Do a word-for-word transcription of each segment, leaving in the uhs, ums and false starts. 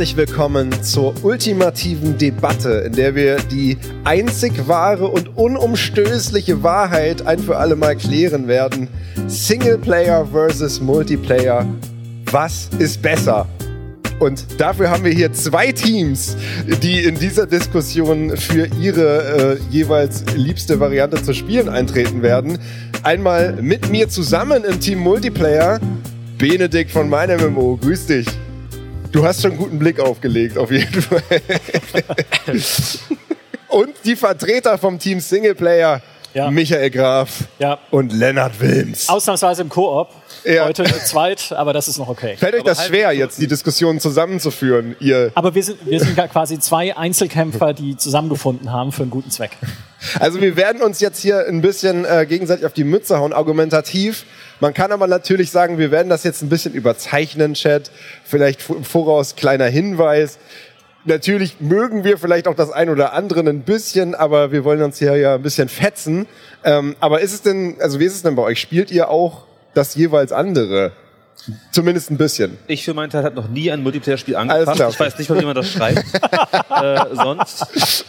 herzlich willkommen zur ultimativen Debatte, in der wir die einzig wahre und unumstößliche Wahrheit ein für alle Mal klären werden. Singleplayer versus Multiplayer. Was ist besser? Und dafür haben wir hier zwei Teams, die in dieser Diskussion für ihre äh, jeweils liebste Variante zu spielen eintreten werden. Einmal mit mir zusammen im Team Multiplayer, Benedikt von MeinMMO. Grüß dich. Du hast schon einen guten Blick aufgelegt, auf jeden Fall. Und die Vertreter vom Team Singleplayer, ja. Michael Graf ja. und Lennart Wilms. Ausnahmsweise im Koop. Ja. Heute zu zweit, aber das ist noch okay. Fällt euch das halt schwer, jetzt die Diskussion zusammenzuführen? Ihr aber wir sind, wir sind quasi zwei Einzelkämpfer, die zusammengefunden haben für einen guten Zweck. Also wir werden uns jetzt hier ein bisschen äh, gegenseitig auf die Mütze hauen, argumentativ. Man kann aber natürlich sagen, wir werden das jetzt ein bisschen überzeichnen, Chat. Vielleicht im Voraus kleiner Hinweis. Natürlich mögen wir vielleicht auch das ein oder andere ein bisschen, aber wir wollen uns hier ja ein bisschen fetzen. Ähm, aber ist es denn, also wie ist es denn bei euch? Spielt ihr auch das jeweils andere? Zumindest ein bisschen. Ich für meinen Teil habe noch nie ein Multiplayer-Spiel angefasst. Ich weiß nicht mal, wie man das schreibt. äh, sonst.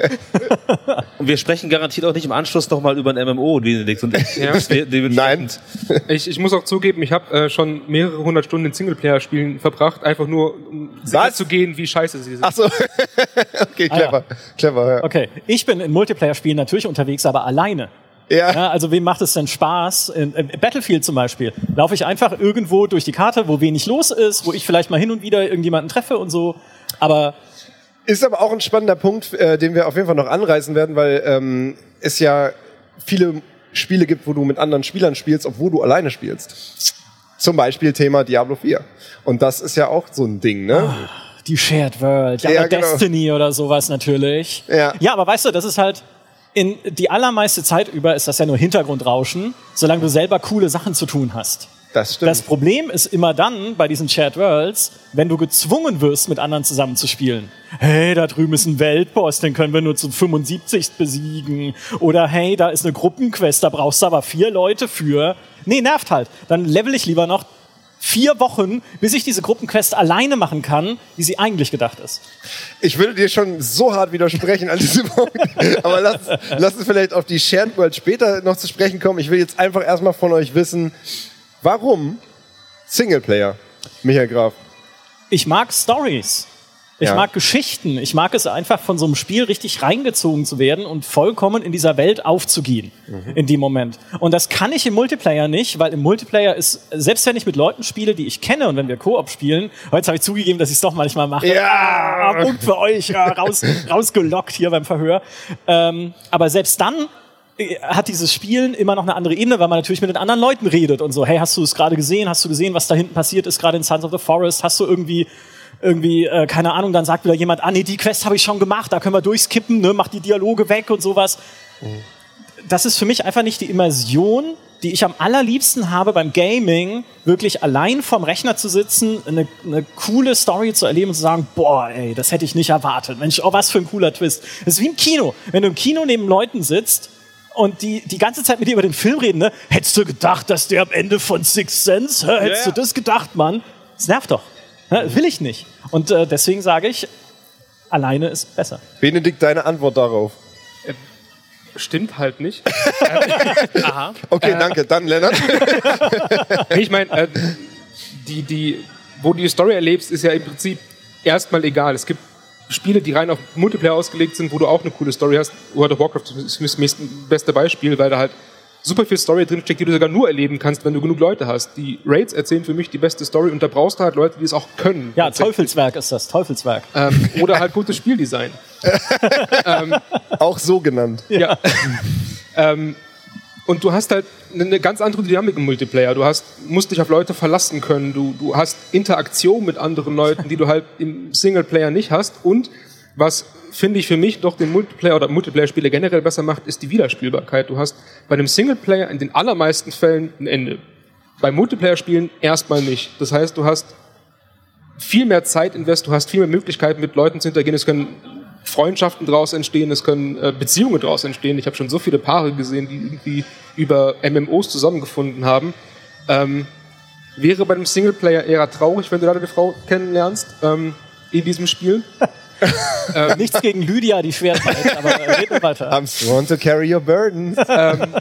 Und wir sprechen garantiert auch nicht im Anschluss nochmal über ein M M O, Benedikt und ich. Ja. Nein. Ich, ich muss auch zugeben, ich habe äh, schon mehrere hundert Stunden in Singleplayer-Spielen verbracht, einfach nur um sicher zu gehen, wie scheiße sie sind. Ach so. Okay, clever. Ah, ja. Clever, ja. Okay, ich bin in Multiplayer-Spielen natürlich unterwegs, aber alleine. Ja. Ja, also wem macht es denn Spaß? In, in Battlefield zum Beispiel laufe ich einfach irgendwo durch die Karte, wo wenig los ist, wo ich vielleicht mal hin und wieder irgendjemanden treffe und so. Aber ist aber auch ein spannender Punkt, äh, den wir auf jeden Fall noch anreißen werden, weil ähm, es ja viele Spiele gibt, wo du mit anderen Spielern spielst, obwohl du alleine spielst. Zum Beispiel Thema Diablo vier. Und das ist ja auch so ein Ding, ne? Oh, die Shared World, ja, ja genau. Destiny oder sowas natürlich. Ja. Ja, aber weißt du, das ist halt in die allermeiste Zeit über ist das ja nur Hintergrundrauschen, solange du selber coole Sachen zu tun hast. Das stimmt. Das Problem ist immer dann bei diesen Shared Worlds, wenn du gezwungen wirst, mit anderen zusammen zu spielen. Hey, da drüben ist ein Weltboss, den können wir nur zu fünfundsiebzig besiegen. Oder hey, da ist eine Gruppenquest, da brauchst du aber vier Leute für. Nee, nervt halt. Dann level ich lieber noch vier Wochen, bis ich diese Gruppenquest alleine machen kann, wie sie eigentlich gedacht ist. Ich würde dir schon so hart widersprechen an diesem Punkt. Aber lass, lass uns vielleicht auf die Shared World später noch zu sprechen kommen. Ich will jetzt einfach erstmal von euch wissen, warum Singleplayer, Michael Graf? Ich mag Stories. Ich ja. mag Geschichten. Ich mag es einfach, von so einem Spiel richtig reingezogen zu werden und vollkommen in dieser Welt aufzugehen mhm. in dem Moment. Und das kann ich im Multiplayer nicht, weil im Multiplayer ist, selbst wenn ich mit Leuten spiele, die ich kenne und wenn wir Koop spielen, heute habe ich zugegeben, dass ich es doch manchmal mache. Ja, ah, Punkt für euch, ja, raus, rausgelockt hier beim Verhör. Ähm, aber selbst dann hat dieses Spielen immer noch eine andere Ebene, weil man natürlich mit den anderen Leuten redet und so. Hey, hast du es gerade gesehen? Hast du gesehen, was da hinten passiert ist, gerade in Sons of the Forest? Hast du irgendwie irgendwie, äh, keine Ahnung, dann sagt wieder jemand, ah nee, die Quest habe ich schon gemacht, da können wir durchskippen, ne, mach die Dialoge weg und sowas. Mhm. Das ist für mich einfach nicht die Immersion, die ich am allerliebsten habe beim Gaming, wirklich allein vorm Rechner zu sitzen, eine, eine coole Story zu erleben und zu sagen, boah, ey, das hätte ich nicht erwartet. Mensch, oh, was für ein cooler Twist. Das ist wie im Kino. Wenn du im Kino neben Leuten sitzt und die die ganze Zeit mit dir über den Film reden, ne, hättest du gedacht, dass der am Ende von Sixth Sense, hä? Hättest yeah. du das gedacht, Mann? Das nervt doch. Das will ich nicht. Und äh, deswegen sage ich, alleine ist besser. Benedikt, deine Antwort darauf? Äh, stimmt halt nicht. Aha. Okay, äh, danke. Dann Lennart. Ich meine, äh, die, die, wo du die Story erlebst, ist ja im Prinzip erstmal egal. Es gibt Spiele, die rein auf Multiplayer ausgelegt sind, wo du auch eine coole Story hast. World of Warcraft ist das beste Beispiel, weil da halt super viel Story drinsteckt, die du sogar nur erleben kannst, wenn du genug Leute hast. Die Raids erzählen für mich die beste Story und da brauchst du halt Leute, die es auch können. Ja, Teufelswerk ist das, Teufelswerk. Ähm, oder halt gutes Spieldesign. ähm, auch so genannt. Ja. ähm, und du hast halt eine ganz andere Dynamik im Multiplayer. Du hast, musst dich auf Leute verlassen können. Du, du hast Interaktion mit anderen Leuten, die du halt im Singleplayer nicht hast. Und was finde ich für mich doch den Multiplayer oder Multiplayer-Spiele generell besser macht, ist die Wiederspielbarkeit. Du hast bei einem Singleplayer in den allermeisten Fällen ein Ende. Bei Multiplayer-Spielen erstmal nicht. Das heißt, du hast viel mehr Zeit invest, du hast viel mehr Möglichkeiten, mit Leuten zu interagieren. Es können Freundschaften daraus entstehen, es können äh, Beziehungen daraus entstehen. Ich habe schon so viele Paare gesehen, die irgendwie über M M Os zusammengefunden haben. Ähm, wäre bei einem Singleplayer eher traurig, wenn du da eine Frau kennenlernst. Ähm, in diesem Spiel. ähm, Nichts gegen Lydia, die schwer trägt, aber reden wir weiter. I'm sworn to carry your burdens. ähm,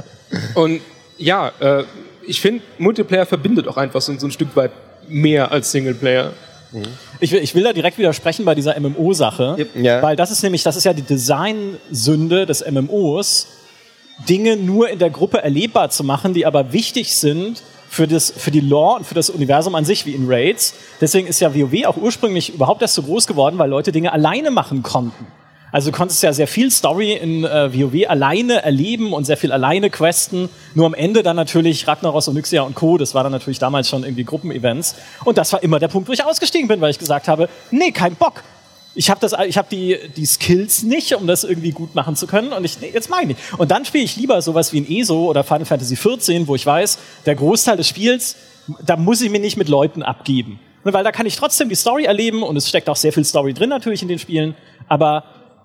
und ja, äh, ich finde, Multiplayer verbindet auch einfach so, so ein Stück weit mehr als Singleplayer. Mhm. Ich will, ich will da direkt widersprechen bei dieser M M O-Sache, yep. ja. weil das ist nämlich, das ist ja die Designsünde des M M Os, Dinge nur in der Gruppe erlebbar zu machen, die aber wichtig sind für, das, für die Lore und für das Universum an sich, wie in Raids. Deswegen ist ja WoW auch ursprünglich überhaupt erst so groß geworden, weil Leute Dinge alleine machen konnten. Also du konntest ja sehr viel Story in äh, WoW alleine erleben und sehr viel alleine questen. Nur am Ende dann natürlich Ragnaros, Onyxia und Co. Das war dann natürlich damals schon irgendwie Gruppenevents. Und das war immer der Punkt, wo ich ausgestiegen bin, weil ich gesagt habe, nee, kein Bock. Ich habe das, ich habe die die Skills nicht, um das irgendwie gut machen zu können. Und ich nee, jetzt meine ich. Und dann spiele ich lieber sowas wie ein E S O oder Final Fantasy vierzehn, wo ich weiß, der Großteil des Spiels, da muss ich mir nicht mit Leuten abgeben, weil da kann ich trotzdem die Story erleben und es steckt auch sehr viel Story drin natürlich in den Spielen. Aber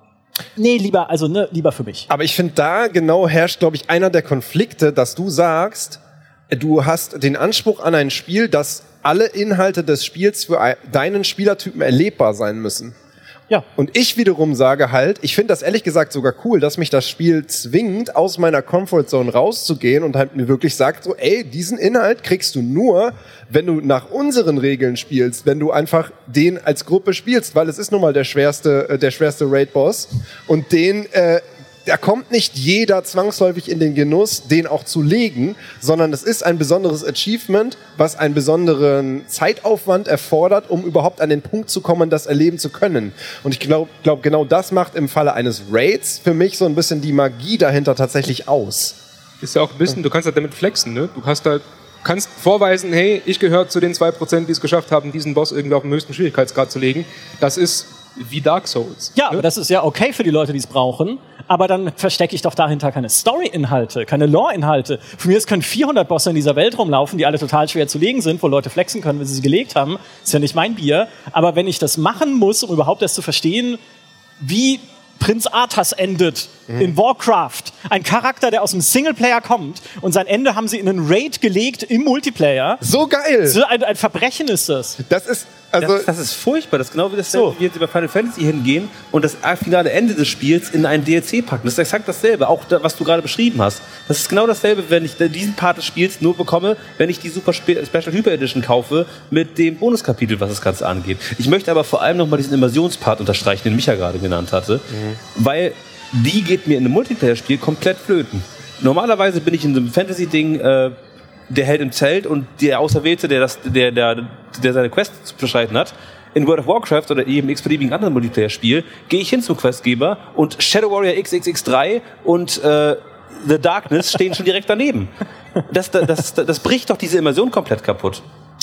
nee, lieber, also ne, lieber für mich. Aber ich finde, da genau herrscht, glaube ich, einer der Konflikte, dass du sagst, du hast den Anspruch an ein Spiel, dass alle Inhalte des Spiels für deinen Spielertypen erlebbar sein müssen. Ja. Und ich wiederum sage halt, ich finde das ehrlich gesagt sogar cool, dass mich das Spiel zwingt, aus meiner Comfortzone rauszugehen und halt mir wirklich sagt so, ey, diesen Inhalt kriegst du nur, wenn du nach unseren Regeln spielst, wenn du einfach den als Gruppe spielst, weil es ist nun mal der schwerste, äh, der schwerste Raid-Boss und den, äh, da kommt nicht jeder zwangsläufig in den Genuss, den auch zu legen, sondern es ist ein besonderes Achievement, was einen besonderen Zeitaufwand erfordert, um überhaupt an den Punkt zu kommen, das erleben zu können. Und ich glaube, glaub, genau das macht im Falle eines Raids für mich so ein bisschen die Magie dahinter tatsächlich aus. Ist ja auch ein bisschen, du kannst halt damit flexen, ne? Du hast halt, kannst vorweisen, hey, ich gehöre zu den zwei Prozent, die es geschafft haben, diesen Boss irgendwie auf den höchsten Schwierigkeitsgrad zu legen. Das ist wie Dark Souls. Ja, ne? Aber das ist ja okay für die Leute, die es brauchen. Aber dann verstecke ich doch dahinter keine Story-Inhalte, keine Lore-Inhalte. Von mir aus können vierhundert Bosse in dieser Welt rumlaufen, die alle total schwer zu legen sind, wo Leute flexen können, wenn sie sie gelegt haben. Ist ja nicht mein Bier. Aber wenn ich das machen muss, um überhaupt erst zu verstehen, wie Prinz Arthas endet mhm. in Warcraft. Ein Charakter, der aus dem Singleplayer kommt und sein Ende haben sie in einen Raid gelegt im Multiplayer. So geil! So ein, ein Verbrechen ist das. Das ist also das, das ist furchtbar. Das ist genau wie das, so. wie jetzt über Final Fantasy hingehen und das finale Ende des Spiels in ein D L C packen. Das ist exakt dasselbe. Auch da, was du gerade beschrieben hast. Das ist genau dasselbe, wenn ich diesen Part des Spiels nur bekomme, wenn ich die Super Spe- Special Hyper Edition kaufe mit dem Bonuskapitel, was das Ganze angeht. Ich möchte aber vor allem noch mal diesen Immersionspart unterstreichen, den Micha gerade genannt hatte, mhm. weil die geht mir in einem Multiplayer-Spiel komplett flöten. Normalerweise bin ich in einem Fantasy-Ding äh, der Held im Zelt und der Auserwählte, der, das, der, der, der seine Quest zu beschreiten hat. In World of Warcraft oder eben x-beliebigen anderen Multiplayer-Spiel gehe ich hin zum Questgeber und Shadow Warrior X X X drei und äh, The Darkness stehen schon direkt daneben. Das, das, das, das bricht doch diese Immersion komplett kaputt.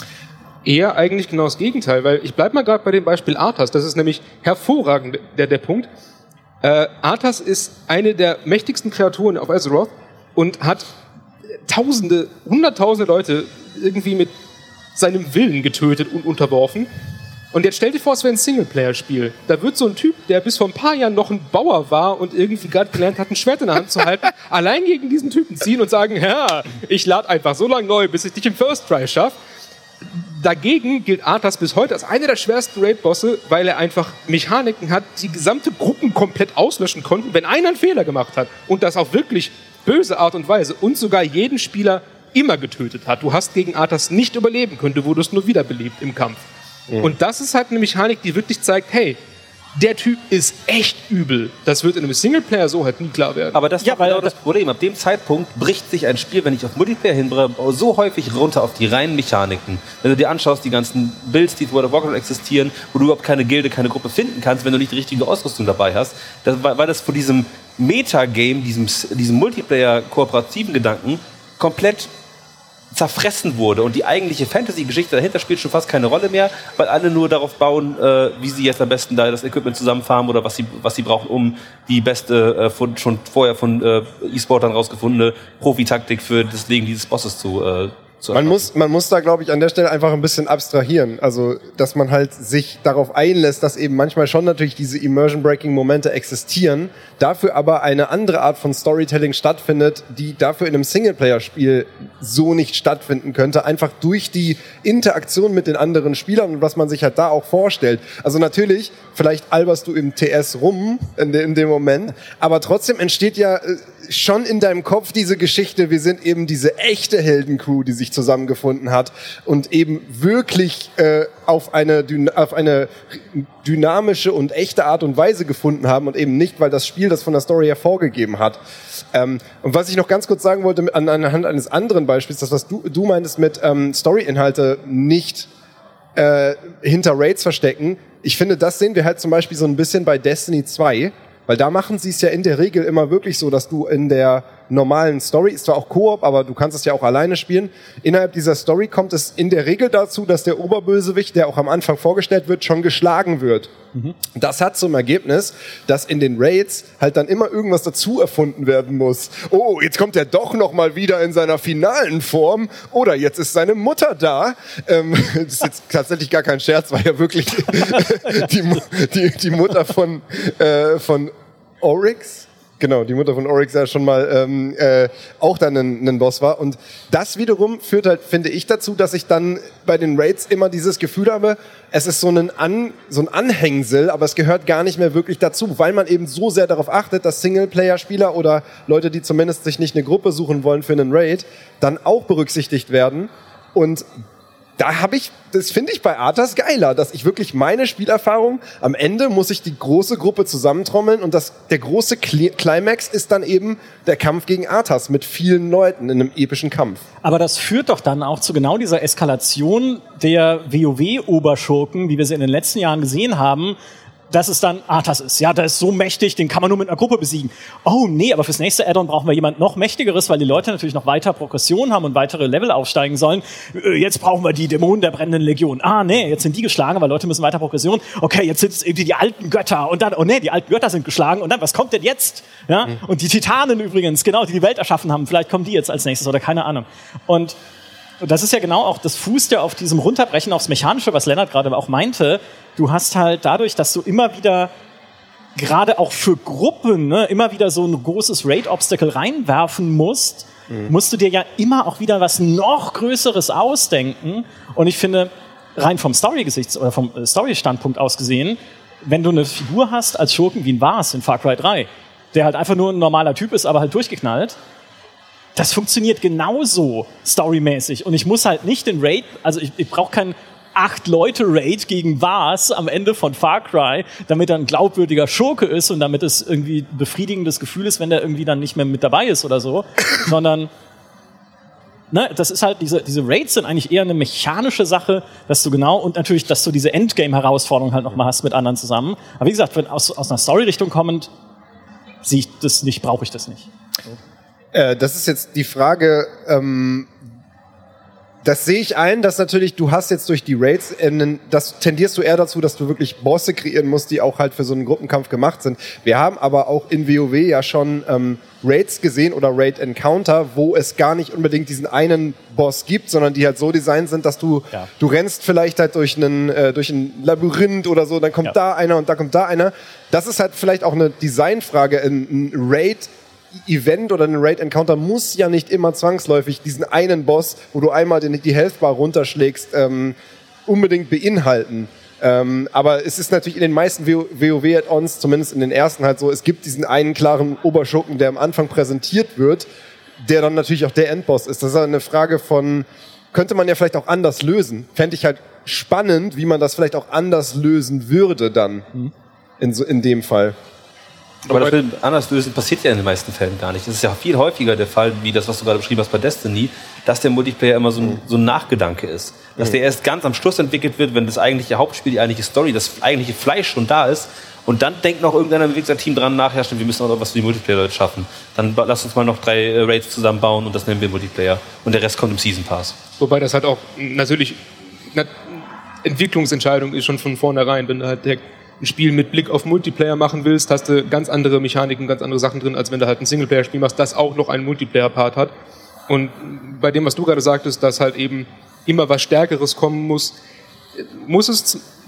Eher eigentlich genau das Gegenteil, weil ich bleib mal gerade bei dem Beispiel Arthas. Das ist nämlich hervorragend der, der Punkt. Äh, Arthas ist eine der mächtigsten Kreaturen auf Azeroth und hat Tausende, Hunderttausende Leute irgendwie mit seinem Willen getötet und unterworfen. Und jetzt stell dir vor, es wäre ein Singleplayer-Spiel. Da wird so ein Typ, der bis vor ein paar Jahren noch ein Bauer war und irgendwie gerade gelernt hat, ein Schwert in der Hand zu halten, allein gegen diesen Typen ziehen und sagen, ja, ich lade einfach so lange neu, bis ich dich im First Try schaffe. Dagegen gilt Arthas bis heute als einer der schwersten Raid-Bosse, weil er einfach Mechaniken hat, die gesamte Gruppen komplett auslöschen konnten, wenn einer einen Fehler gemacht hat. Und das auf wirklich böse Art und Weise. Und sogar jeden Spieler immer getötet hat. Du hast gegen Arthas nicht überleben können, du wurdest nur wiederbelebt im Kampf. Mhm. Und das ist halt eine Mechanik, die wirklich zeigt, hey, der Typ ist echt übel. Das wird in einem Singleplayer so halt nie klar werden. Aber das ist ja, genau das Problem. Ab dem Zeitpunkt bricht sich ein Spiel, wenn ich auf Multiplayer hinbringe, so häufig runter auf die reinen Mechaniken. Wenn du dir anschaust, die ganzen Builds, die in World of Warcraft existieren, wo du überhaupt keine Gilde, keine Gruppe finden kannst, wenn du nicht die richtige Ausrüstung dabei hast, das, weil das von diesem Metagame, diesem, diesem Multiplayer-kooperativen Gedanken komplett zerfressen wurde und die eigentliche Fantasy-Geschichte dahinter spielt schon fast keine Rolle mehr, weil alle nur darauf bauen, äh, wie sie jetzt am besten da das Equipment zusammenfarmen oder was sie, was sie brauchen, um die beste, äh, von, schon vorher von äh, E-Sportern rausgefundene Profi-Taktik für das Legen dieses Bosses zu äh, Man muss, man muss da, glaube ich, an der Stelle einfach ein bisschen abstrahieren. Also, dass man halt sich darauf einlässt, dass eben manchmal schon natürlich diese Immersion-Breaking-Momente existieren, dafür aber eine andere Art von Storytelling stattfindet, die dafür in einem Singleplayer-Spiel so nicht stattfinden könnte, einfach durch die Interaktion mit den anderen Spielern und was man sich halt da auch vorstellt. Also natürlich, vielleicht alberst du im T S rum in, de, in dem Moment, aber trotzdem entsteht ja äh, schon in deinem Kopf diese Geschichte, wir sind eben diese echte Heldencrew, die sich zusammengefunden hat und eben wirklich äh, auf eine, auf eine dynamische und echte Art und Weise gefunden haben und eben nicht, weil das Spiel das von der Story her vorgegeben hat. Ähm, und was ich noch ganz kurz sagen wollte, an, anhand eines anderen Beispiels, das was du, du meintest mit ähm, Story-Inhalte nicht äh, hinter Raids verstecken, ich finde, das sehen wir halt zum Beispiel so ein bisschen bei Destiny zwei, weil da machen sie es ja in der Regel immer wirklich so, dass du in der normalen Story, ist zwar auch Koop, aber du kannst es ja auch alleine spielen, innerhalb dieser Story kommt es in der Regel dazu, dass der Oberbösewicht, der auch am Anfang vorgestellt wird, schon geschlagen wird. Mhm. Das hat zum Ergebnis, dass in den Raids halt dann immer irgendwas dazu erfunden werden muss. Oh, jetzt kommt er doch noch mal wieder in seiner finalen Form oder jetzt ist seine Mutter da. Ähm, das ist jetzt tatsächlich gar kein Scherz, weil ja wirklich die, die, die Mutter von, äh, von Oryx, genau, die Mutter von Oryx ja schon mal ähm, äh, auch dann ein, ein Boss war. Und das wiederum führt halt, finde ich, dazu, dass ich dann bei den Raids immer dieses Gefühl habe, es ist so ein, An, so ein Anhängsel, aber es gehört gar nicht mehr wirklich dazu, weil man eben so sehr darauf achtet, dass Singleplayer-Spieler oder Leute, die zumindest sich nicht eine Gruppe suchen wollen für einen Raid, dann auch berücksichtigt werden. Und da habe ich, das finde ich bei Arthas geiler, dass ich wirklich meine Spielerfahrung, am Ende muss ich die große Gruppe zusammentrommeln und das, der große Climax ist dann eben der Kampf gegen Arthas mit vielen Leuten in einem epischen Kampf. Aber das führt doch dann auch zu genau dieser Eskalation der WoW-Oberschurken, wie wir sie in den letzten Jahren gesehen haben, dass es dann Arthas ist. Ja, der ist so mächtig, den kann man nur mit einer Gruppe besiegen. Oh nee, aber fürs nächste Add-on brauchen wir jemand noch mächtigeres, weil die Leute natürlich noch weiter Progression haben und weitere Level aufsteigen sollen. Jetzt brauchen wir die Dämonen der brennenden Legion. Ah nee, jetzt sind die geschlagen, weil Leute müssen weiter Progression. Okay, jetzt sind es irgendwie die alten Götter und dann, oh nee, die alten Götter sind geschlagen und dann, was kommt denn jetzt? Ja, mhm. Und die Titanen übrigens, genau, die die Welt erschaffen haben, vielleicht kommen die jetzt als nächstes oder keine Ahnung. Und das ist ja genau auch, das fußt ja auf diesem Runterbrechen aufs Mechanische, was Lennart gerade auch meinte. Du hast halt dadurch, dass du immer wieder, gerade auch für Gruppen, ne, immer wieder so ein großes Raid-Obstacle reinwerfen musst, mhm. musst du dir ja immer auch wieder was noch Größeres ausdenken. Und ich finde, rein vom Story-Gesichts- oder vom Story-Standpunkt aus gesehen, wenn du eine Figur hast als Schurken wie ein Vars in Far Cry drei, der halt einfach nur ein normaler Typ ist, aber halt durchgeknallt, das funktioniert genauso storymäßig. Und ich muss halt nicht den Raid, also ich, ich brauche keinen Acht-Leute-Raid gegen Vars am Ende von Far Cry, damit er ein glaubwürdiger Schurke ist und damit es irgendwie ein befriedigendes Gefühl ist, wenn der irgendwie dann nicht mehr mit dabei ist oder so. Sondern, ne, das ist halt, diese, diese Raids sind eigentlich eher eine mechanische Sache, dass du genau, und natürlich, dass du diese Endgame-Herausforderung halt nochmal hast mit anderen zusammen. Aber wie gesagt, wenn aus, aus einer Story-Richtung kommend, sehe ich das nicht, brauche ich das nicht. So. Äh, das ist jetzt die Frage, ähm, das sehe ich ein, dass natürlich, du hast jetzt durch die Raids, äh, das tendierst du eher dazu, dass du wirklich Bosse kreieren musst, die auch halt für so einen Gruppenkampf gemacht sind. Wir haben aber auch in WoW ja schon ähm, Raids gesehen oder Raid-Encounter, wo es gar nicht unbedingt diesen einen Boss gibt, sondern die halt so designt sind, dass du, ja. du rennst vielleicht halt durch einen, äh, durch ein Labyrinth oder so, dann kommt ja. da einer und da kommt da einer. Das ist halt vielleicht auch eine Designfrage, ein, ein Raid Event oder ein Raid-Encounter muss ja nicht immer zwangsläufig diesen einen Boss, wo du einmal den, die Health-Bar runterschlägst, ähm, unbedingt beinhalten. Ähm, aber es ist natürlich in den meisten WoW-Add-ons, zumindest in den ersten halt so, es gibt diesen einen klaren Oberschurken, der am Anfang präsentiert wird, der dann natürlich auch der Endboss ist. Das ist eine Frage von, könnte man ja vielleicht auch anders lösen. Fände ich halt spannend, wie man das vielleicht auch anders lösen würde dann, mhm. in, so, in dem Fall. Aber das mit anders lösen passiert ja in den meisten Fällen gar nicht. Das ist ja viel häufiger der Fall, wie das, was du gerade beschrieben hast bei Destiny, dass der Multiplayer immer so ein, so ein Nachgedanke ist. Dass der erst ganz am Schluss entwickelt wird, wenn das eigentliche Hauptspiel, die eigentliche Story, das eigentliche Fleisch schon da ist. Und dann denkt noch irgendeiner im Team dran nach, ja stimmt, wir müssen auch noch was für die Multiplayer-Leute schaffen. Dann lass uns mal noch drei Raids zusammenbauen und das nennen wir Multiplayer. Und der Rest kommt im Season Pass. Wobei das halt auch natürlich eine Entwicklungsentscheidung ist schon von vornherein, wenn du halt der ein Spiel mit Blick auf Multiplayer machen willst, hast du ganz andere Mechaniken, ganz andere Sachen drin, als wenn du halt ein Singleplayer-Spiel machst, das auch noch einen Multiplayer-Part hat. Und bei dem, was du gerade sagtest, dass halt eben immer was Stärkeres kommen muss, muss es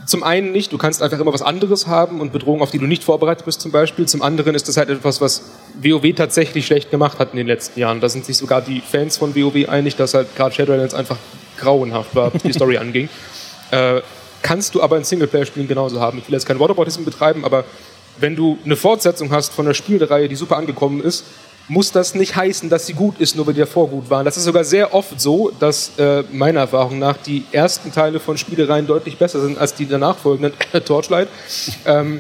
zum einen nicht, du kannst einfach immer was anderes haben und Bedrohungen, auf die du nicht vorbereitet bist zum Beispiel. Zum anderen ist das halt etwas, was WoW tatsächlich schlecht gemacht hat in den letzten Jahren. Da sind sich sogar die Fans von WoW einig, dass halt gerade Shadowlands einfach grauenhaft war, was die Story anging. Äh, kannst du aber in Singleplayer-Spielen genauso haben. Ich will jetzt kein Whataboutism betreiben, aber wenn du eine Fortsetzung hast von einer Spielreihe, die super angekommen ist, muss das nicht heißen, dass sie gut ist, nur weil die davor gut waren. Das ist sogar sehr oft so, dass äh, meiner Erfahrung nach die ersten Teile von Spielereien deutlich besser sind als die danach folgenden, Torchlight. Ähm,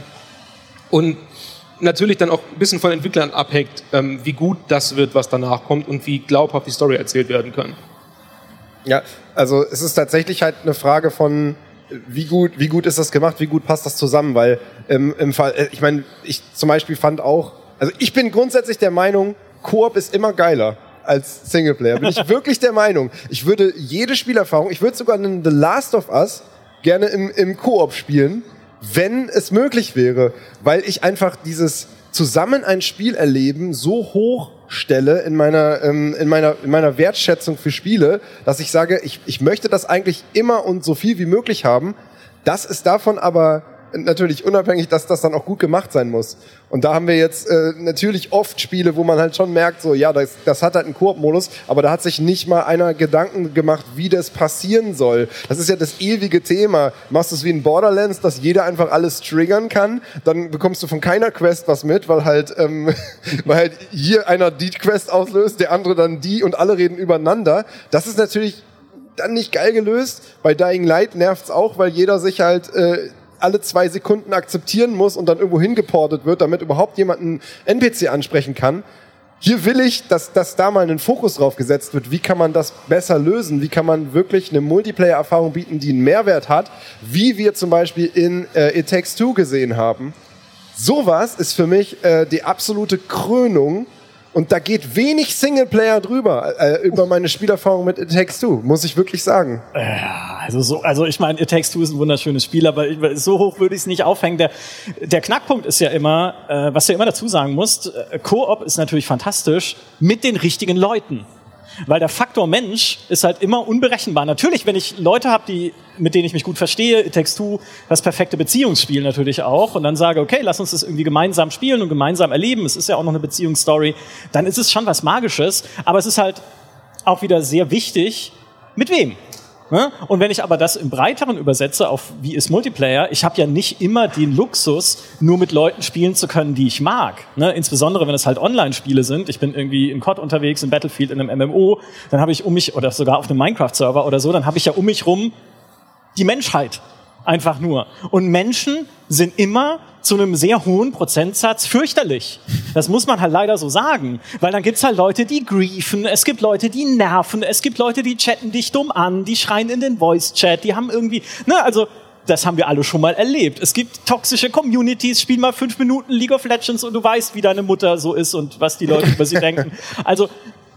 und natürlich dann auch ein bisschen von Entwicklern abhängt, ähm, wie gut das wird, was danach kommt und wie glaubhaft die Story erzählt werden kann. Ja, also es ist tatsächlich halt eine Frage von, wie gut, wie gut ist das gemacht, wie gut passt das zusammen, weil ähm, im Fall, ich meine, ich zum Beispiel fand auch, also ich bin grundsätzlich der Meinung, Koop ist immer geiler als Singleplayer. Bin ich wirklich der Meinung. Ich würde jede Spielerfahrung, ich würde sogar einen The Last of Us gerne im, im Koop spielen, wenn es möglich wäre, weil ich einfach dieses zusammen ein Spiel erleben so hoch stelle in meiner, ähm, in meiner, in meiner Wertschätzung für Spiele, dass ich sage, ich, ich möchte das eigentlich immer und so viel wie möglich haben. Das ist davon aber natürlich unabhängig, dass das dann auch gut gemacht sein muss. Und da haben wir jetzt äh, natürlich oft Spiele, wo man halt schon merkt, so ja, das, das hat halt einen Koop-Modus, aber da hat sich nicht mal einer Gedanken gemacht, wie das passieren soll. Das ist ja das ewige Thema. Machst du es wie in Borderlands, dass jeder einfach alles triggern kann, dann bekommst du von keiner Quest was mit, weil halt, ähm, weil halt hier einer die Quest auslöst, der andere dann die und alle reden übereinander. Das ist natürlich dann nicht geil gelöst. Bei Dying Light nervt's auch, weil jeder sich halt äh, alle zwei Sekunden akzeptieren muss und dann irgendwo hingeportet wird, damit überhaupt jemand einen N P C ansprechen kann. Hier will ich, dass, dass da mal ein Fokus drauf gesetzt wird. Wie kann man das besser lösen? Wie kann man wirklich eine Multiplayer-Erfahrung bieten, die einen Mehrwert hat? Wie wir zum Beispiel in äh, It Takes Two gesehen haben. Sowas ist für mich äh, die absolute Krönung. Und da geht wenig Singleplayer drüber, äh, über meine Spielerfahrung mit It Takes Two, muss ich wirklich sagen. Ja, also, so, also ich meine, It Takes Two ist ein wunderschönes Spiel, aber so hoch würde ich es nicht aufhängen. Der, der Knackpunkt ist ja immer, äh, was du immer dazu sagen musst, äh, Koop ist natürlich fantastisch mit den richtigen Leuten. Weil der Faktor Mensch ist halt immer unberechenbar. Natürlich, wenn ich Leute habe, die, mit denen ich mich gut verstehe, It Takes Two, das perfekte Beziehungsspiel natürlich auch, und dann sage, okay, lass uns das irgendwie gemeinsam spielen und gemeinsam erleben, es ist ja auch noch eine Beziehungsstory, dann ist es schon was Magisches, aber es ist halt auch wieder sehr wichtig, mit wem. Und wenn ich aber das im Breiteren übersetze auf wie ist Multiplayer, ich habe ja nicht immer den Luxus, nur mit Leuten spielen zu können, die ich mag. Ne? Insbesondere, wenn es halt Online-Spiele sind. Ich bin irgendwie in C O D unterwegs, in Battlefield, in einem M M O, dann habe ich um mich, oder sogar auf einem Minecraft-Server oder so, dann habe ich ja um mich rum die Menschheit. Einfach nur. Und Menschen sind immer zu einem sehr hohen Prozentsatz fürchterlich. Das muss man halt leider so sagen. Weil dann gibt's halt Leute, die griefen, es gibt Leute, die nerven, es gibt Leute, die chatten dich dumm an, die schreien in den Voice-Chat, die haben irgendwie, ne, also, das haben wir alle schon mal erlebt. Es gibt toxische Communities, spiel mal fünf Minuten League of Legends und du weißt, wie deine Mutter so ist und was die Leute über sie denken. Also,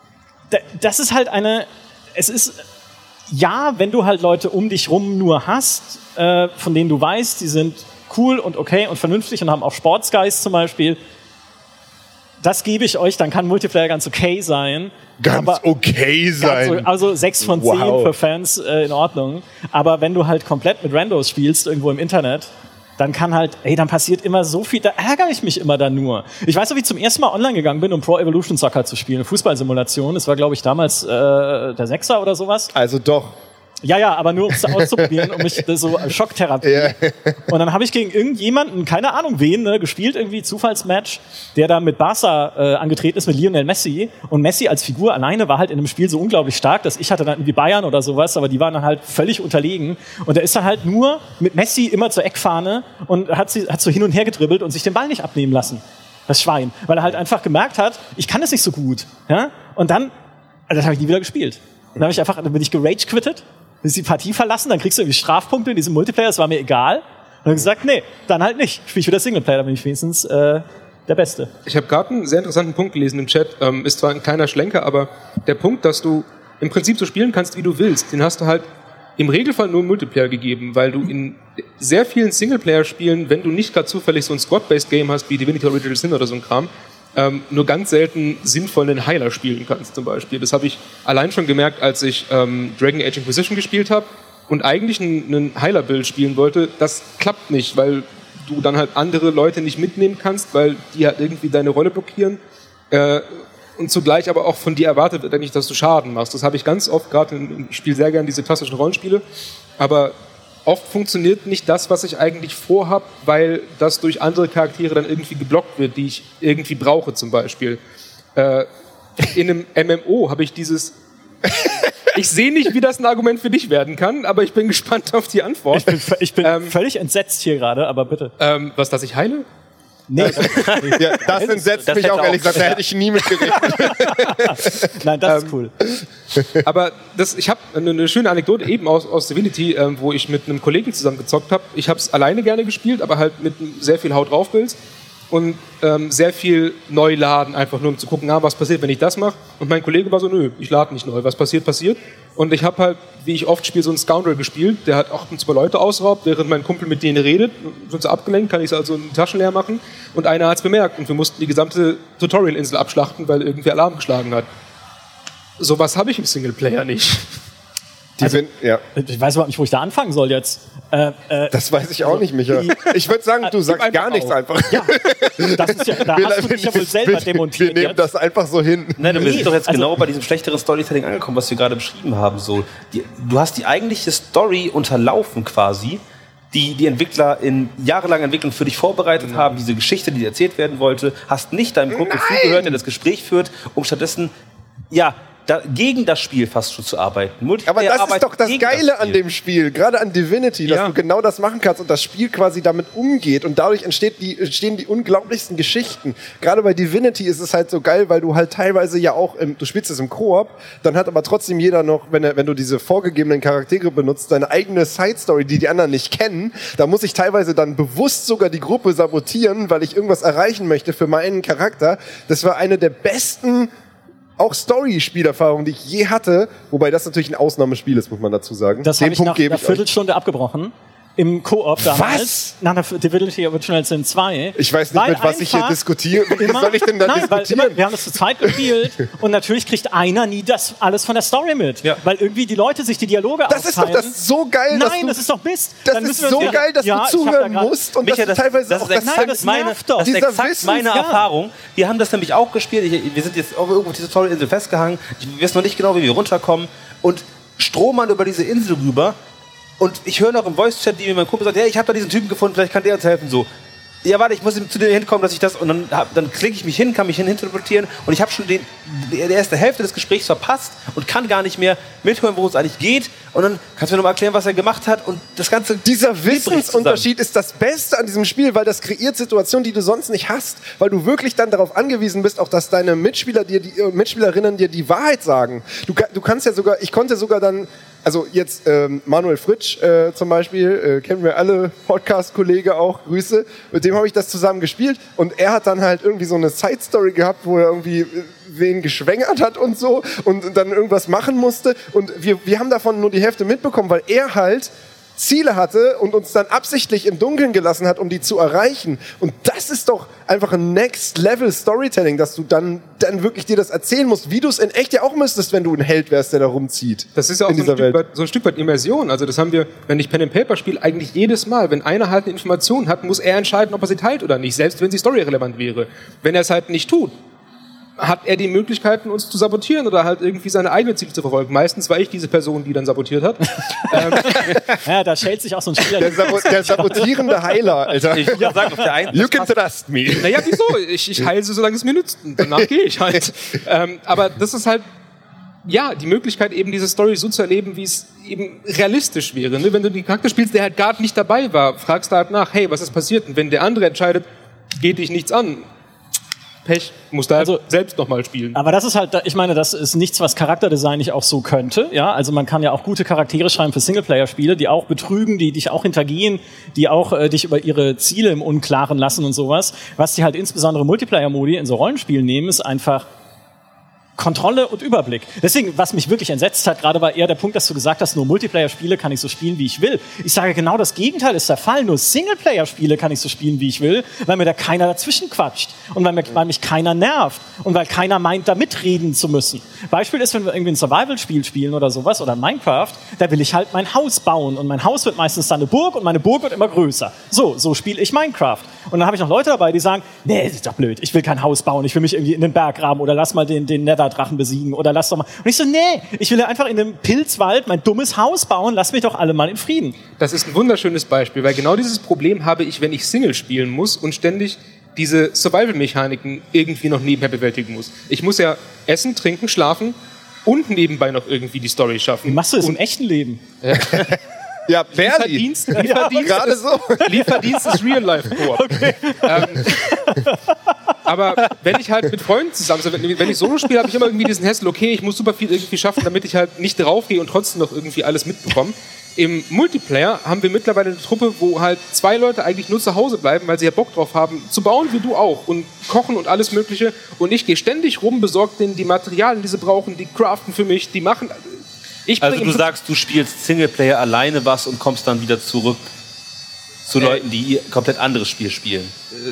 das ist halt eine, es ist, ja, wenn du halt Leute um dich rum nur hast, äh, von denen du weißt, die sind cool und okay und vernünftig und haben auch Sportsgeist zum Beispiel, das gebe ich euch, dann kann Multiplayer ganz okay sein. Ganz aber okay sein? Ganz, also sechs von zehn wow. für Fans äh, in Ordnung. Aber wenn du halt komplett mit Randos spielst, irgendwo im Internet, dann kann halt, ey, dann passiert immer so viel, da ärgere ich mich immer dann nur. Ich weiß noch, wie ich zum ersten Mal online gegangen bin, um Pro Evolution Soccer zu spielen, Fußballsimulation. Das war, glaube ich, damals äh, der Sechser oder sowas. Also doch. Ja, ja, aber nur um es auszuprobieren, um mich so Schocktherapie. Ja. Und dann habe ich gegen irgendjemanden, keine Ahnung wen, ne, gespielt, irgendwie Zufallsmatch, der da mit Barca äh, angetreten ist, mit Lionel Messi. Und Messi als Figur alleine war halt in dem Spiel so unglaublich stark, dass ich hatte dann irgendwie Bayern oder sowas, aber die waren dann halt völlig unterlegen. Und er ist dann halt nur mit Messi immer zur Eckfahne und hat, sie, hat so hin und her gedribbelt und sich den Ball nicht abnehmen lassen. Das Schwein. Weil er halt einfach gemerkt hat, ich kann das nicht so gut. Ja? Und dann, also das habe ich nie wieder gespielt. Dann habe ich einfach, dann bin ich gerage-quittet. Willst du die Partie verlassen, dann kriegst du irgendwie Strafpunkte in diesem Multiplayer, das war mir egal. Und dann habe ich gesagt, nee, dann halt nicht. Spiel ich wieder Singleplayer, dann bin ich wenigstens äh, der Beste. Ich habe gerade einen sehr interessanten Punkt gelesen im Chat. Ähm, ist zwar ein kleiner Schlenker, aber der Punkt, dass du im Prinzip so spielen kannst, wie du willst, den hast du halt im Regelfall nur im Multiplayer gegeben, weil du in sehr vielen Singleplayer-Spielen, wenn du nicht gerade zufällig so ein Squad-Based Game hast, wie Divinity Original Sin oder so ein Kram, Ähm, nur ganz selten sinnvoll einen Heiler spielen kannst zum Beispiel. Das habe ich allein schon gemerkt, als ich ähm, Dragon Age Inquisition gespielt habe. und eigentlich einen Heiler-Build spielen wollte, das klappt nicht, weil du dann halt andere Leute nicht mitnehmen kannst, weil die halt irgendwie deine Rolle blockieren. Äh, und zugleich aber auch von dir erwartet wird eigentlich, dass du Schaden machst. Das habe ich ganz oft, gerade ich spiele sehr gerne diese klassischen Rollenspiele, aber oft funktioniert nicht das, was ich eigentlich vorhab, weil das durch andere Charaktere dann irgendwie geblockt wird, die ich irgendwie brauche zum Beispiel. Äh, in einem M M O habe ich dieses... Ich sehe nicht, wie das ein Argument für dich werden kann, aber ich bin gespannt auf die Antwort. Ich bin, ich bin ähm, völlig entsetzt hier gerade, aber bitte. Ähm, was, dass ich heile? Nee. Ja, das entsetzt das mich auch hätte ehrlich auch- gesagt, da hätte ich nie mit gerechnet. Nein, das ist cool. Aber das, ich habe eine, eine schöne Anekdote eben aus, aus Divinity, ähm, wo ich mit einem Kollegen zusammen gezockt habe. Ich habe es alleine gerne gespielt, aber halt mit sehr viel Haut drauf Builds und ähm, sehr viel Neuladen, einfach nur um zu gucken, ah, was passiert, wenn ich das mache. Und mein Kollege war so, nö, ich lade nicht neu, was passiert, passiert. Und ich habe halt, wie ich oft spiele, so einen Scoundrel gespielt, der hat auch ab und zu mal Leute ausraubt, während mein Kumpel mit denen redet. Sind sie abgelenkt, kann ich also in die Taschen leer machen. Und einer hat es bemerkt und wir mussten die gesamte Tutorial-Insel abschlachten, weil irgendwie Alarm geschlagen hat. Sowas habe ich im Singleplayer nicht. Die Also- sind, ja, Ich weiß überhaupt nicht, wo ich da anfangen soll jetzt. Äh, äh, das weiß ich auch nicht, Micha. Ich würde sagen, du sagst einfach gar nichts auf. einfach. ja, das ist ja, da hast du dich ja wohl selber wir, demontiert. wir nehmen jetzt. das einfach so hin. Nein, wir Nee, sind doch jetzt also- genau bei diesem schlechteren Storytelling angekommen, was wir gerade beschrieben haben. So, die, du hast die eigentliche Story unterlaufen quasi, die die Entwickler in jahrelanger Entwicklung für dich vorbereitet haben, diese Geschichte, die dir erzählt werden wollte, hast nicht deinem Kumpel zugehört, der das Gespräch führt, um stattdessen, ja, da, gegen das Spiel fast schon zu arbeiten. Aber Multiplayer das ist arbeitet doch das gegen Geile an Spiel. dem Spiel, gerade an Divinity, dass Ja. du genau das machen kannst und das Spiel quasi damit umgeht und dadurch entsteht die, entstehen die unglaublichsten Geschichten. Gerade bei Divinity ist es halt so geil, weil du halt teilweise ja auch, im, du spielst es im Koop, dann hat aber trotzdem jeder noch, wenn, er, wenn du diese vorgegebenen Charaktere benutzt, seine eigene Side-Story, die die anderen nicht kennen. Da muss ich teilweise dann bewusst sogar die Gruppe sabotieren, weil ich irgendwas erreichen möchte für meinen Charakter. Das war eine der besten auch Story-Spielerfahrung, die ich je hatte, wobei das natürlich ein Ausnahmespiel ist, muss man dazu sagen. Das Den habe ich Punkt nach gebe einer ich euch. Viertelstunde abgebrochen. Im Koop damals. Was? Nach einer Divinity Original Sin zwei. Ich weiß nicht, Weil mit was ich hier einfach diskutiere. Wie immer- soll ich denn da Nein, weil diskutieren? immer, wir haben das zu zweit gespielt und natürlich kriegt einer nie das alles von der Story mit. Ja. Weil irgendwie die Leute sich die Dialoge Das ist doch aufteilen. das so geil, dass Nein, du, das ist doch Mist. das Dann ist müssen wir so uns wieder- geil, dass Ja, du ich hab da zuhören grad- musst und Micha, dass das, du teilweise das auch ist das exakt das meine, nervt doch. das ist Dieser exakt Wissens- meine ja. Erfahrung. Wir haben das nämlich auch gespielt. Ich, wir sind jetzt auch irgendwo auf dieser tollen Insel festgehangen. Ich weiß noch nicht genau, wie wir runterkommen. Und stromern über diese Insel rüber. Und ich höre noch im Voice-Chat, wie mir mein Kumpel sagt, ja, ich habe da diesen Typen gefunden, vielleicht kann der uns helfen. So, ja, warte, ich muss zu dir hinkommen, dass ich das... Und dann, hab- dann klicke ich mich hin, kann mich hin interpretieren und ich habe schon den, die erste Hälfte des Gesprächs verpasst und kann gar nicht mehr mithören, worum es eigentlich geht. Und dann kannst du mir noch mal erklären, was er gemacht hat und das Ganze... Dieser bricht Wissensunterschied ist das Beste an diesem Spiel, weil das kreiert Situationen, die du sonst nicht hast, weil du wirklich dann darauf angewiesen bist, auch dass deine Mitspieler dir, die äh, Mitspielerinnen dir die Wahrheit sagen. Du, ka- du kannst ja sogar, ich konnte sogar dann, also jetzt ähm, Manuel Fritsch äh, zum Beispiel, äh, kennen wir alle, Podcast-Kollege auch, Grüße, mit dem habe ich das zusammen gespielt und er hat dann halt irgendwie so eine Side-Story gehabt, wo er irgendwie äh, wen geschwängert hat und so und dann irgendwas machen musste und wir, wir haben davon nur die Hälfte mitbekommen, weil er halt Ziele hatte und uns dann absichtlich im Dunkeln gelassen hat, um die zu erreichen. Und das ist doch einfach ein Next-Level-Storytelling, dass du dann, dann wirklich dir das erzählen musst, wie du es in echt ja auch müsstest, wenn du ein Held wärst, der da rumzieht. Das ist ja auch in so ein, dieser Stück Welt. weit, so ein Stück weit Immersion. Also das haben wir, wenn ich Pen and Paper spiele, eigentlich jedes Mal. Wenn einer halt eine Information hat, muss er entscheiden, ob er sie teilt oder nicht, selbst wenn sie storyrelevant wäre. Wenn er es halt nicht tut, hat er die Möglichkeiten, uns zu sabotieren oder halt irgendwie seine eigenen Ziele zu verfolgen. Meistens war ich diese Person, die dann sabotiert hat. ähm, Ja, da schält sich auch so ein Spieler. Der, Sabo der sabotierende Heiler, Alter. Ich würde sagen, auf der einen... You can trust me. naja, wieso? Ich, ich heile sie, solange es mir nützt. Und danach gehe ich halt. ähm, aber das ist halt, ja, die Möglichkeit, eben diese Story so zu erleben, wie es eben realistisch wäre. Ne? Wenn du den Charakter spielst, der halt gar nicht dabei war, fragst du halt nach, hey, was ist passiert? Und wenn der andere entscheidet, geht dich nichts an, Pech, musst du halt Also- selbst nochmal spielen. Aber das ist halt, ich meine, das ist nichts, was Charakterdesign nicht auch so könnte. Ja, also man kann ja auch gute Charaktere schreiben für Singleplayer-Spiele, die auch betrügen, die dich auch hintergehen, die auch äh, dich über ihre Ziele im Unklaren lassen und sowas. Was die halt insbesondere Multiplayer-Modi in so Rollenspielen nehmen, ist einfach Kontrolle und Überblick. Deswegen, was mich wirklich entsetzt hat, gerade war eher der Punkt, dass du gesagt hast, nur Multiplayer-Spiele kann ich so spielen, wie ich will. Ich sage, genau das Gegenteil ist der Fall. Nur Singleplayer-Spiele kann ich so spielen, wie ich will, weil mir da keiner dazwischen quatscht und weil, mir, weil mich keiner nervt und weil keiner meint, da mitreden zu müssen. Beispiel ist, wenn wir irgendwie ein Survival-Spiel spielen oder sowas oder Minecraft, da will ich halt mein Haus bauen und mein Haus wird meistens dann eine Burg und meine Burg wird immer größer. So, so spiele ich Minecraft. Und dann habe ich noch Leute dabei, die sagen, nee, das ist doch blöd, ich will kein Haus bauen, ich will mich irgendwie in den Berg graben oder lass mal den, den Nether-Drachen besiegen oder lass doch mal. Und ich so, nee, ich will ja einfach in dem Pilzwald mein dummes Haus bauen, lass mich doch alle mal in Frieden. Das ist ein wunderschönes Beispiel, weil genau dieses Problem habe ich, wenn ich Single spielen muss und ständig diese Survival-Mechaniken irgendwie noch nebenher bewältigen muss. Ich muss ja essen, trinken, schlafen und nebenbei noch irgendwie die Story schaffen. Wie machst du das und im echten Leben? Ja, Berli. Lieferdienst, Lieferdienst, Gerade ist, so. Lieferdienst ist Real-Life-Koop. Okay. Ähm, aber wenn ich halt mit Freunden zusammen, also wenn, wenn ich Solo spiele, habe ich immer irgendwie diesen Hassel, okay, ich muss super viel irgendwie schaffen, damit ich halt nicht draufgehe und trotzdem noch irgendwie alles mitbekomme. Im Multiplayer haben wir mittlerweile eine Truppe, wo halt zwei Leute eigentlich nur zu Hause bleiben, weil sie ja Bock drauf haben, zu bauen wie du auch und kochen und alles Mögliche. Und ich gehe ständig rum, besorge denen die Materialien, die sie brauchen, die craften für mich, die machen... Ich also du sagst, du spielst Singleplayer alleine was und kommst dann wieder zurück zu äh, Leuten, die komplett anderes Spiel spielen.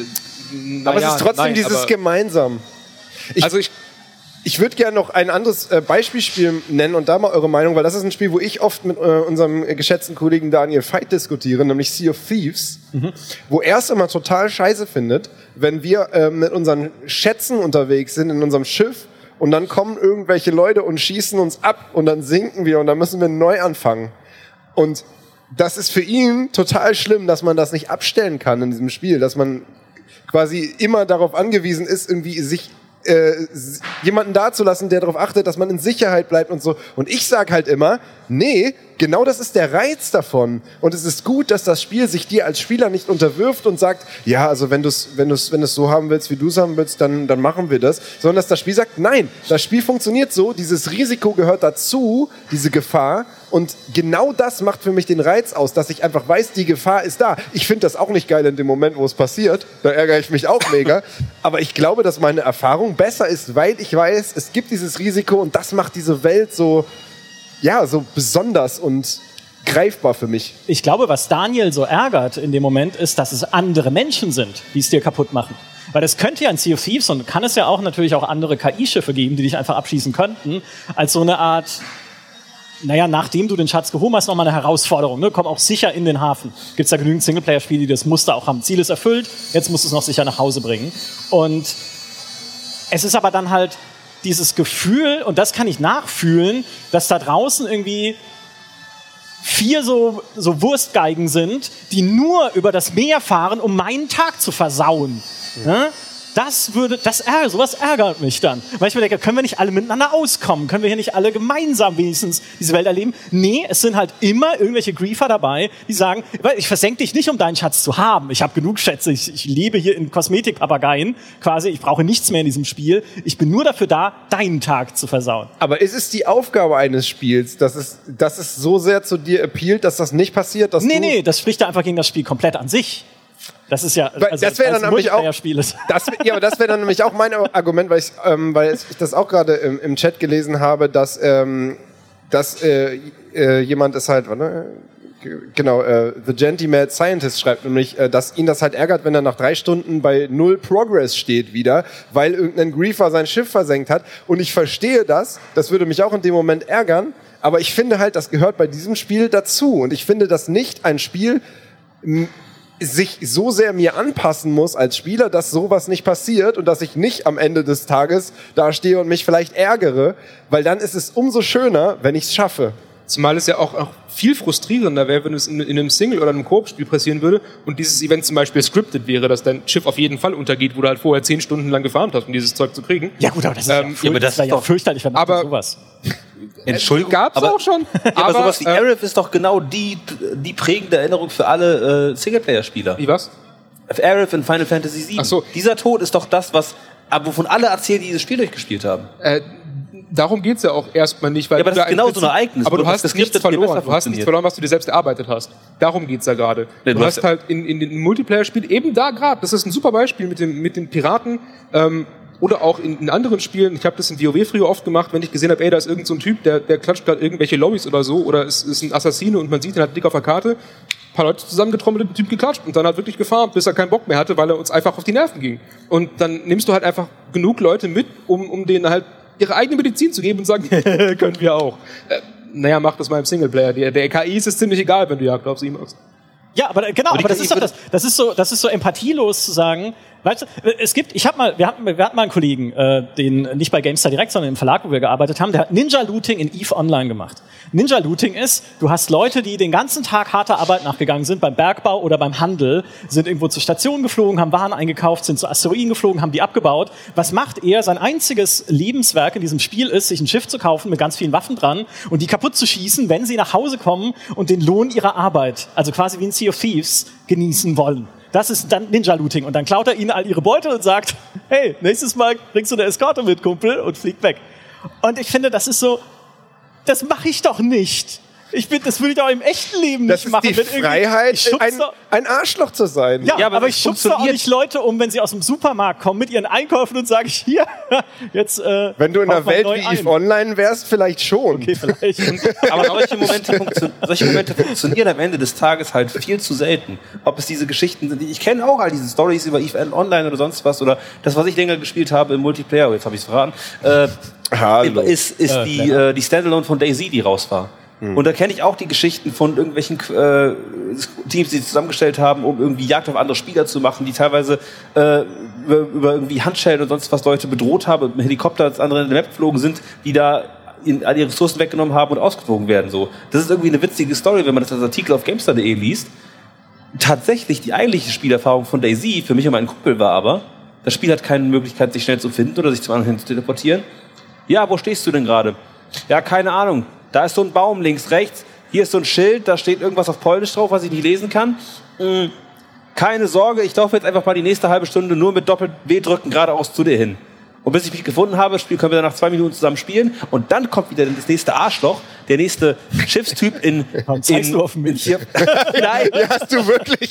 Äh, aber ja, es ist trotzdem nein, dieses gemeinsam. Ich, also ich, ich würde gerne noch ein anderes äh, Beispielspiel nennen und da mal eure Meinung, weil das ist ein Spiel, wo ich oft mit äh, unserem äh, geschätzten Kollegen Daniel Veit diskutiere, nämlich Sea of Thieves, mhm. wo er es immer total scheiße findet, wenn wir äh, mit unseren Schätzen unterwegs sind in unserem Schiff. Und dann kommen irgendwelche Leute und schießen uns ab und dann sinken wir und dann müssen wir neu anfangen. Und das ist für ihn total schlimm, dass man das nicht abstellen kann in diesem Spiel, dass man quasi immer darauf angewiesen ist, irgendwie sich äh, jemanden dazulassen, der darauf achtet, dass man in Sicherheit bleibt und so. Und ich sag halt immer, nee, genau das ist der Reiz davon. Und es ist gut, dass das Spiel sich dir als Spieler nicht unterwirft und sagt, ja, also wenn du es wenn du's, wenn du's so haben willst, wie du es haben willst, dann, dann machen wir das. Sondern dass das Spiel sagt, nein, das Spiel funktioniert so, dieses Risiko gehört dazu, diese Gefahr. Und genau das macht für mich den Reiz aus, dass ich einfach weiß, die Gefahr ist da. Ich finde das auch nicht geil in dem Moment, wo es passiert. Da ärgere ich mich auch mega. Aber ich glaube, dass meine Erfahrung besser ist, weil ich weiß, es gibt dieses Risiko und das macht diese Welt so, ja, so besonders und greifbar für mich. Ich glaube, was Daniel so ärgert in dem Moment, ist, dass es andere Menschen sind, die es dir kaputt machen. Weil das könnte ja in Sea of Thieves und kann es ja auch natürlich auch andere K I-Schiffe geben, die dich einfach abschießen könnten, als so eine Art... Naja, nachdem du den Schatz gehoben hast, nochmal eine Herausforderung. Ne? Komm auch sicher in den Hafen. Gibt es da genügend Singleplayer-Spiele, die das Muster auch haben. Ziel ist erfüllt, jetzt musst du es noch sicher nach Hause bringen. Und es ist aber dann halt dieses Gefühl, und das kann ich nachfühlen, dass da draußen irgendwie vier so, so Wurstgeigen sind, die nur über das Meer fahren, um meinen Tag zu versauen. Mhm. Ne? Das würde, das ärgert, sowas ärgert mich dann. Weil ich mir denke, können wir nicht alle miteinander auskommen? Können wir hier nicht alle gemeinsam wenigstens diese Welt erleben? Nee, es sind halt immer irgendwelche Griefer dabei, die sagen, ich versenke dich nicht, um deinen Schatz zu haben. Ich habe genug Schätze, ich, ich lebe hier in Kosmetikpapageien quasi, ich brauche nichts mehr in diesem Spiel. Ich bin nur dafür da, deinen Tag zu versauen. Aber ist es die Aufgabe eines Spiels, dass es, dass es so sehr zu dir appealt, dass das nicht passiert? Dass nee, du nee, das spricht ja einfach gegen das Spiel komplett an sich. Das ist ja, also das wäre dann nämlich auch, das, ja, aber das wäre dann nämlich auch mein Argument, weil ich, ähm, weil ich das auch gerade im, im Chat gelesen habe, dass, ähm, dass äh, äh, jemand ist halt, warte, genau, äh, The Genty Mad Scientist schreibt nämlich, äh, dass ihn das halt ärgert, wenn er nach drei Stunden bei null Progress steht wieder, weil irgendein Griefer sein Schiff versenkt hat. Und ich verstehe das, das würde mich auch in dem Moment ärgern, aber ich finde halt, das gehört bei diesem Spiel dazu. Und ich finde, dass nicht ein Spiel m- sich so sehr mir anpassen muss als Spieler, dass sowas nicht passiert und dass ich nicht am Ende des Tages da stehe und mich vielleicht ärgere, weil dann ist es umso schöner, wenn ich es schaffe. Zumal es ja auch, auch viel frustrierender wäre, wenn es in, in einem Single- oder einem Koop-Spiel passieren würde und dieses Event zum Beispiel scripted wäre, dass dein Schiff auf jeden Fall untergeht, wo du halt vorher zehn Stunden lang gefarmt hast, um dieses Zeug zu kriegen. Ja gut, aber das ist ähm, ja, furcht- ja, aber das das ist ja fürchterlich, wenn aber sowas. Entschuldigung, gab's aber, auch schon. Ja, aber, aber sowas wie äh, Arif ist doch genau die, die prägende Erinnerung für alle äh, Singleplayer-Spieler. Wie was? Arif in Final Fantasy sieben. Ach so. Dieser Tod ist doch das, was, wovon alle erzählen, die dieses Spiel durchgespielt haben. Äh, darum geht's ja auch erstmal nicht. Weil ja, aber das du ist genau Prinzip, so ein Ereignis. Aber du hast nichts verloren. Du hast nichts verloren, was du dir selbst erarbeitet hast. Darum geht's ja gerade. Nee, du, du hast halt in, in den Multiplayer-Spielen eben da gerade, das ist ein super Beispiel mit dem, mit den Piraten, ähm, oder auch in, in anderen Spielen, ich habe das in WoW früher oft gemacht, wenn ich gesehen habe, ey, da ist irgend so ein Typ, der, der klatscht gerade irgendwelche Lobbys oder so, oder es ist ein Assassine und man sieht ihn halt dick auf der Karte, ein paar Leute zusammengetrommelt und den Typ geklatscht und dann halt wirklich gefahren, bis er keinen Bock mehr hatte, weil er uns einfach auf die Nerven ging. Und dann nimmst du halt einfach genug Leute mit, um, um denen halt ihre eigene Medizin zu geben und sagen, können wir auch. Äh, naja, mach das mal im Singleplayer. Der, der K I ist es ziemlich egal, wenn du Jagd auf sie machst. Ja, aber genau, aber, aber das ist doch das, das ist so, das ist so empathielos zu sagen, weißt du, es gibt, ich habe mal, wir hatten, wir hatten mal einen Kollegen, äh, den nicht bei GameStar direkt, sondern im Verlag, wo wir gearbeitet haben, der hat Ninja-Looting in EVE Online gemacht. Ninja-Looting ist, du hast Leute, die den ganzen Tag harter Arbeit nachgegangen sind, beim Bergbau oder beim Handel, sind irgendwo zur Station geflogen, haben Waren eingekauft, sind zu Asteroiden geflogen, haben die abgebaut. Was macht er? Sein einziges Lebenswerk in diesem Spiel ist, sich ein Schiff zu kaufen mit ganz vielen Waffen dran und die kaputt zu schießen, wenn sie nach Hause kommen und den Lohn ihrer Arbeit, also quasi wie ein Sea of Thieves, genießen wollen. Das ist dann Ninja-Looting. Und dann klaut er ihnen all ihre Beute und sagt, hey, nächstes Mal bringst du eine Eskorte mit, Kumpel, und fliegt weg. Und ich finde, das ist so, das mache ich doch nicht. Ich bin, das würde ich auch im echten Leben das nicht machen. Das ist die Freiheit, ein, ein Arschloch zu sein. Ja, ja aber, aber ich schubse auch nicht Leute um, wenn sie aus dem Supermarkt kommen mit ihren Einkäufen und sage ich, hier, jetzt äh, wenn du in einer Welt wie EVE Online wärst, vielleicht schon. Okay, vielleicht. Aber solche Momente, funktio- solche Momente funktionieren am Ende des Tages halt viel zu selten. Ob es diese Geschichten sind, ich kenne auch all diese Stories über EVE Online oder sonst was, oder das, was ich länger gespielt habe im Multiplayer, jetzt habe ich es verraten, äh, Hallo. ist, ist äh, die, äh, die Standalone von DayZ, die raus war. Und da kenne ich auch die Geschichten von irgendwelchen äh, Teams, die sich zusammengestellt haben, um irgendwie Jagd auf andere Spieler zu machen, die teilweise äh, über, über irgendwie Handschellen und sonst was Leute bedroht haben, mit dem Helikopter als andere in der Map geflogen sind, die da in, all ihre Ressourcen weggenommen haben und ausgeflogen werden. So. Das ist irgendwie eine witzige Story, wenn man das als Artikel auf GameStar punkt de liest. Tatsächlich die eigentliche Spielerfahrung von DayZ, für mich und meinen Kumpel war aber, das Spiel hat keine Möglichkeit, sich schnell zu finden oder sich zum anderen hin zu teleportieren. Ja, wo stehst du denn gerade? Ja, keine Ahnung. Da ist so ein Baum links, rechts. Hier ist so ein Schild, da steht irgendwas auf Polnisch drauf, was ich nicht lesen kann. Hm, keine Sorge, ich laufe jetzt einfach mal die nächste halbe Stunde nur mit Doppel-W drücken geradeaus zu dir hin. Und bis ich mich gefunden habe, Spiel können wir dann nach zwei Minuten zusammen spielen. Und dann kommt wieder das nächste Arschloch, der nächste Schiffstyp in... Warum zeigst in, du auf mich? In, nein. Ja, hast du wirklich?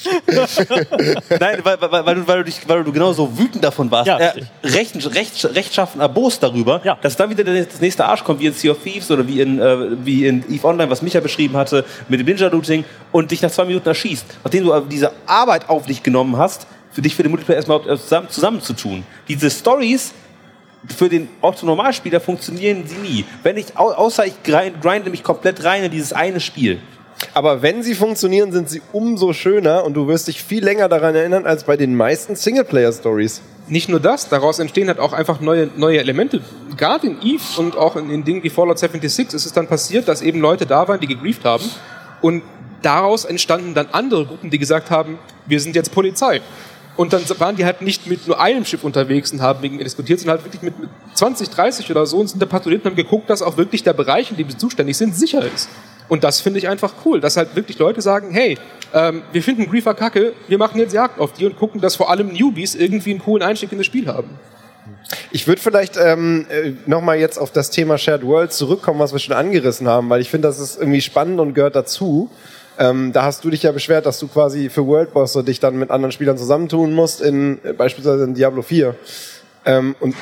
Nein, weil, weil, weil, du, weil, du dich, weil du genau so wütend davon warst. Ja, äh, recht, recht, rechtschaffen erbost darüber, ja. dass dann wieder das nächste Arsch kommt, wie in Sea of Thieves oder wie in, äh, wie in EVE Online, was Micha beschrieben hatte, mit dem Ninja-Looting, und dich nach zwei Minuten erschießt. Nachdem du diese Arbeit auf dich genommen hast, für dich für den Multiplayer erstmal zusammen, zusammen zu tun. Diese Stories für den Otto-Normalspieler funktionieren sie nie. Wenn ich, außer ich grinde mich komplett rein in dieses eine Spiel. Aber wenn sie funktionieren, sind sie umso schöner und du wirst dich viel länger daran erinnern als bei den meisten Singleplayer-Stories. Nicht nur das, daraus entstehen halt auch einfach neue, neue Elemente. Gerade in EVE und auch in, in Dingen wie Fallout sechsundsiebzig ist es dann passiert, dass eben Leute da waren, die gegrieft haben. Und daraus entstanden dann andere Gruppen, die gesagt haben, wir sind jetzt Polizei. Und dann waren die halt nicht mit nur einem Schiff unterwegs und haben wegen diskutiert, sondern halt wirklich mit, mit zwanzig, dreißig oder so und sind da patrouilliert und haben geguckt, dass auch wirklich der Bereich, in dem sie zuständig sind, sicher ist. Und das finde ich einfach cool, dass halt wirklich Leute sagen, hey, ähm, wir finden Griefer kacke, wir machen jetzt Jagd auf die und gucken, dass vor allem Newbies irgendwie einen coolen Einstieg in das Spiel haben. Ich würde vielleicht ähm, nochmal jetzt auf das Thema Shared Worlds zurückkommen, was wir schon angerissen haben, weil ich finde, das ist irgendwie spannend und gehört dazu. Ähm, da hast du dich ja beschwert, dass du quasi für Worldbosse dich dann mit anderen Spielern zusammentun musst, in äh, beispielsweise in Diablo vier. Ähm, und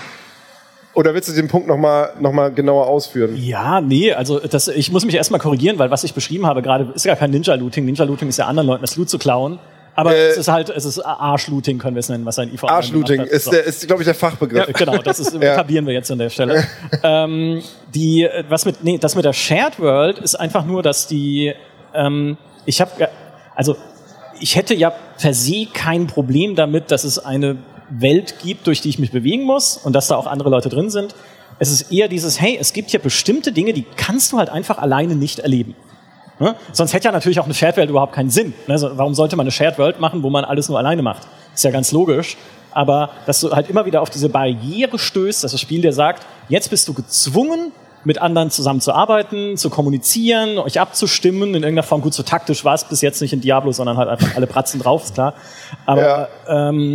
Oder willst du den Punkt nochmal noch mal genauer ausführen? Ja, nee, also das, ich muss mich erstmal korrigieren, weil was ich beschrieben habe gerade, ist gar kein Ninja-Looting. Ninja-Looting ist ja anderen Leuten das Loot zu klauen. Aber äh, es ist halt, es ist Arsch-Looting, können wir es nennen, was ein I V Arsch-Looting ist, so. ist glaube ich, der Fachbegriff. Ja, genau, das ist, etablieren wir jetzt an der Stelle. ähm, die, was mit, nee, das mit der Shared World ist einfach nur, dass die, ähm, ich habe, also ich hätte ja per se kein Problem damit, dass es eine Welt gibt, durch die ich mich bewegen muss und dass da auch andere Leute drin sind. Es ist eher dieses, hey, es gibt hier bestimmte Dinge, die kannst du halt einfach alleine nicht erleben. Ne? Sonst hätte ja natürlich auch eine Shared World überhaupt keinen Sinn. Also warum sollte man eine Shared World machen, wo man alles nur alleine macht? Ist ja ganz logisch. Aber dass du halt immer wieder auf diese Barriere stößt, dass das Spiel dir sagt, jetzt bist du gezwungen, mit anderen zusammenzuarbeiten, zu kommunizieren, euch abzustimmen, in irgendeiner Form. Gut, so taktisch war es bis jetzt nicht in Diablo, sondern halt einfach alle Pratzen drauf, ist klar. Aber ja. ähm,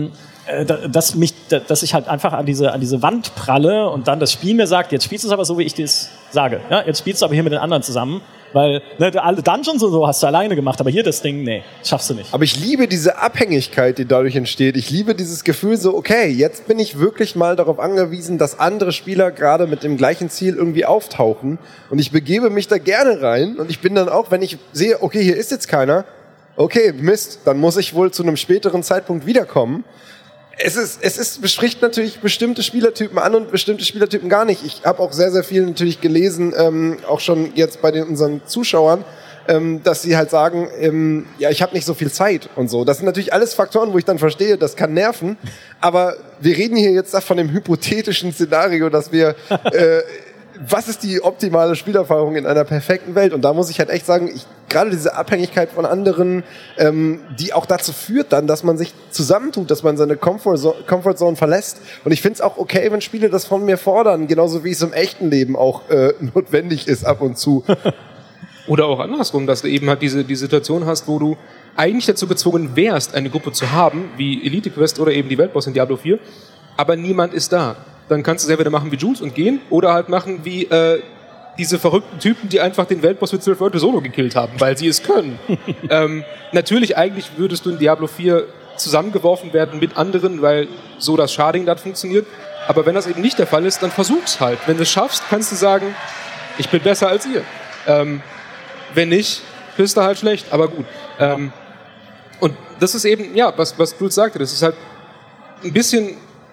äh, dass, mich, dass ich halt einfach an diese, an diese Wand pralle und dann das Spiel mir sagt, jetzt spielst du es aber so, wie ich dir es sage. Ja, jetzt spielst du aber hier mit den anderen zusammen. Weil ne, alle Dungeons und so hast du alleine gemacht, aber hier das Ding, nee, schaffst du nicht. Aber ich liebe diese Abhängigkeit, die dadurch entsteht. Ich liebe dieses Gefühl so, okay, jetzt bin ich wirklich mal darauf angewiesen, dass andere Spieler gerade mit dem gleichen Ziel irgendwie auftauchen. Und ich begebe mich da gerne rein. Und ich bin dann auch, wenn ich sehe, okay, hier ist jetzt keiner, okay, Mist, dann muss ich wohl zu einem späteren Zeitpunkt wiederkommen. Es ist, es ist, bespricht natürlich bestimmte Spielertypen an und bestimmte Spielertypen gar nicht. Ich habe auch sehr, sehr viel natürlich gelesen, ähm, auch schon jetzt bei den, unseren Zuschauern, ähm, dass sie halt sagen, ähm, ja, ich habe nicht so viel Zeit und so. Das sind natürlich alles Faktoren, wo ich dann verstehe, das kann nerven. Aber wir reden hier jetzt von dem hypothetischen Szenario, dass wir... Äh, was ist die optimale Spielerfahrung in einer perfekten Welt? Und da muss ich halt echt sagen, ich, gerade diese Abhängigkeit von anderen, ähm, die auch dazu führt dann, dass man sich zusammentut, dass man seine Comfort- Comfortzone verlässt. Und ich finde es auch okay, wenn Spiele das von mir fordern, genauso wie es im echten Leben auch äh, notwendig ist ab und zu. Oder auch andersrum, dass du eben halt diese die Situation hast, wo du eigentlich dazu gezwungen wärst, eine Gruppe zu haben, wie Elite Quest oder eben die Weltboss in Diablo vier, aber niemand ist da. Dann kannst du es entweder machen wie Jules und gehen oder halt machen wie äh, diese verrückten Typen, die einfach den Weltboss mit zwölf Leute solo gekillt haben, weil sie es können. ähm, natürlich, eigentlich würdest du in Diablo vier zusammengeworfen werden mit anderen, weil so das Sharding dort funktioniert. Aber wenn das eben nicht der Fall ist, dann versuch's halt. Wenn du es schaffst, kannst du sagen, ich bin besser als ihr. Ähm, wenn nicht, bist du halt schlecht, aber gut. Ähm, und das ist eben, ja, was, was Jules sagte, das ist halt ein bisschen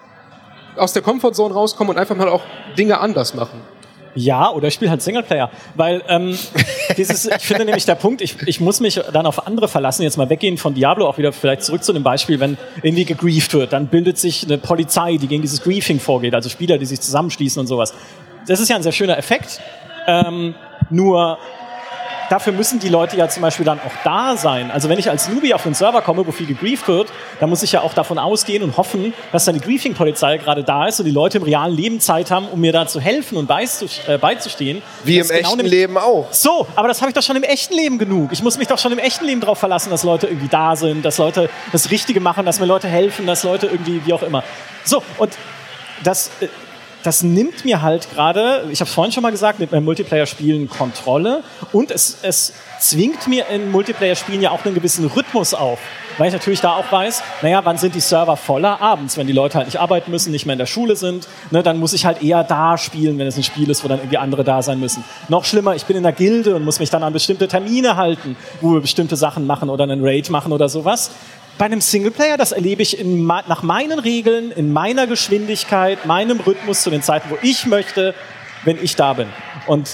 aus der Comfortzone rauskommen und einfach mal auch Dinge anders machen. Ja, oder ich spiele halt Singleplayer, weil ähm, dieses, ich finde nämlich der Punkt, ich, ich muss mich dann auf andere verlassen, jetzt mal weggehen von Diablo, auch wieder vielleicht zurück zu dem Beispiel, wenn irgendwie gegrieft wird, dann bildet sich eine Polizei, die gegen dieses Griefing vorgeht, also Spieler, die sich zusammenschließen und sowas. Das ist ja ein sehr schöner Effekt, ähm, nur dafür müssen die Leute ja zum Beispiel dann auch da sein. Also wenn ich als Newbie auf einen Server komme, wo viel gegrieft wird, dann muss ich ja auch davon ausgehen und hoffen, dass dann die Griefing-Polizei gerade da ist und die Leute im realen Leben Zeit haben, um mir da zu helfen und äh, beizustehen. Wie im echten genau Leben auch. So, aber das habe ich doch schon im echten Leben genug. Ich muss mich doch schon im echten Leben darauf verlassen, dass Leute irgendwie da sind, dass Leute das Richtige machen, dass mir Leute helfen, dass Leute irgendwie, wie auch immer. So, und das... Äh, Das nimmt mir halt gerade, ich habe es vorhin schon mal gesagt, mit meinem Multiplayer-Spielen Kontrolle und es, es zwingt mir in Multiplayer-Spielen ja auch einen gewissen Rhythmus auf, weil ich natürlich da auch weiß, naja, wann sind die Server voller? Abends, wenn die Leute halt nicht arbeiten müssen, nicht mehr in der Schule sind, ne, dann muss ich halt eher da spielen, wenn es ein Spiel ist, wo dann irgendwie andere da sein müssen. Noch schlimmer, ich bin in der Gilde und muss mich dann an bestimmte Termine halten, wo wir bestimmte Sachen machen oder einen Raid machen oder sowas. Bei einem Singleplayer, das erlebe ich in, nach meinen Regeln, in meiner Geschwindigkeit, meinem Rhythmus zu den Zeiten, wo ich möchte, wenn ich da bin. Und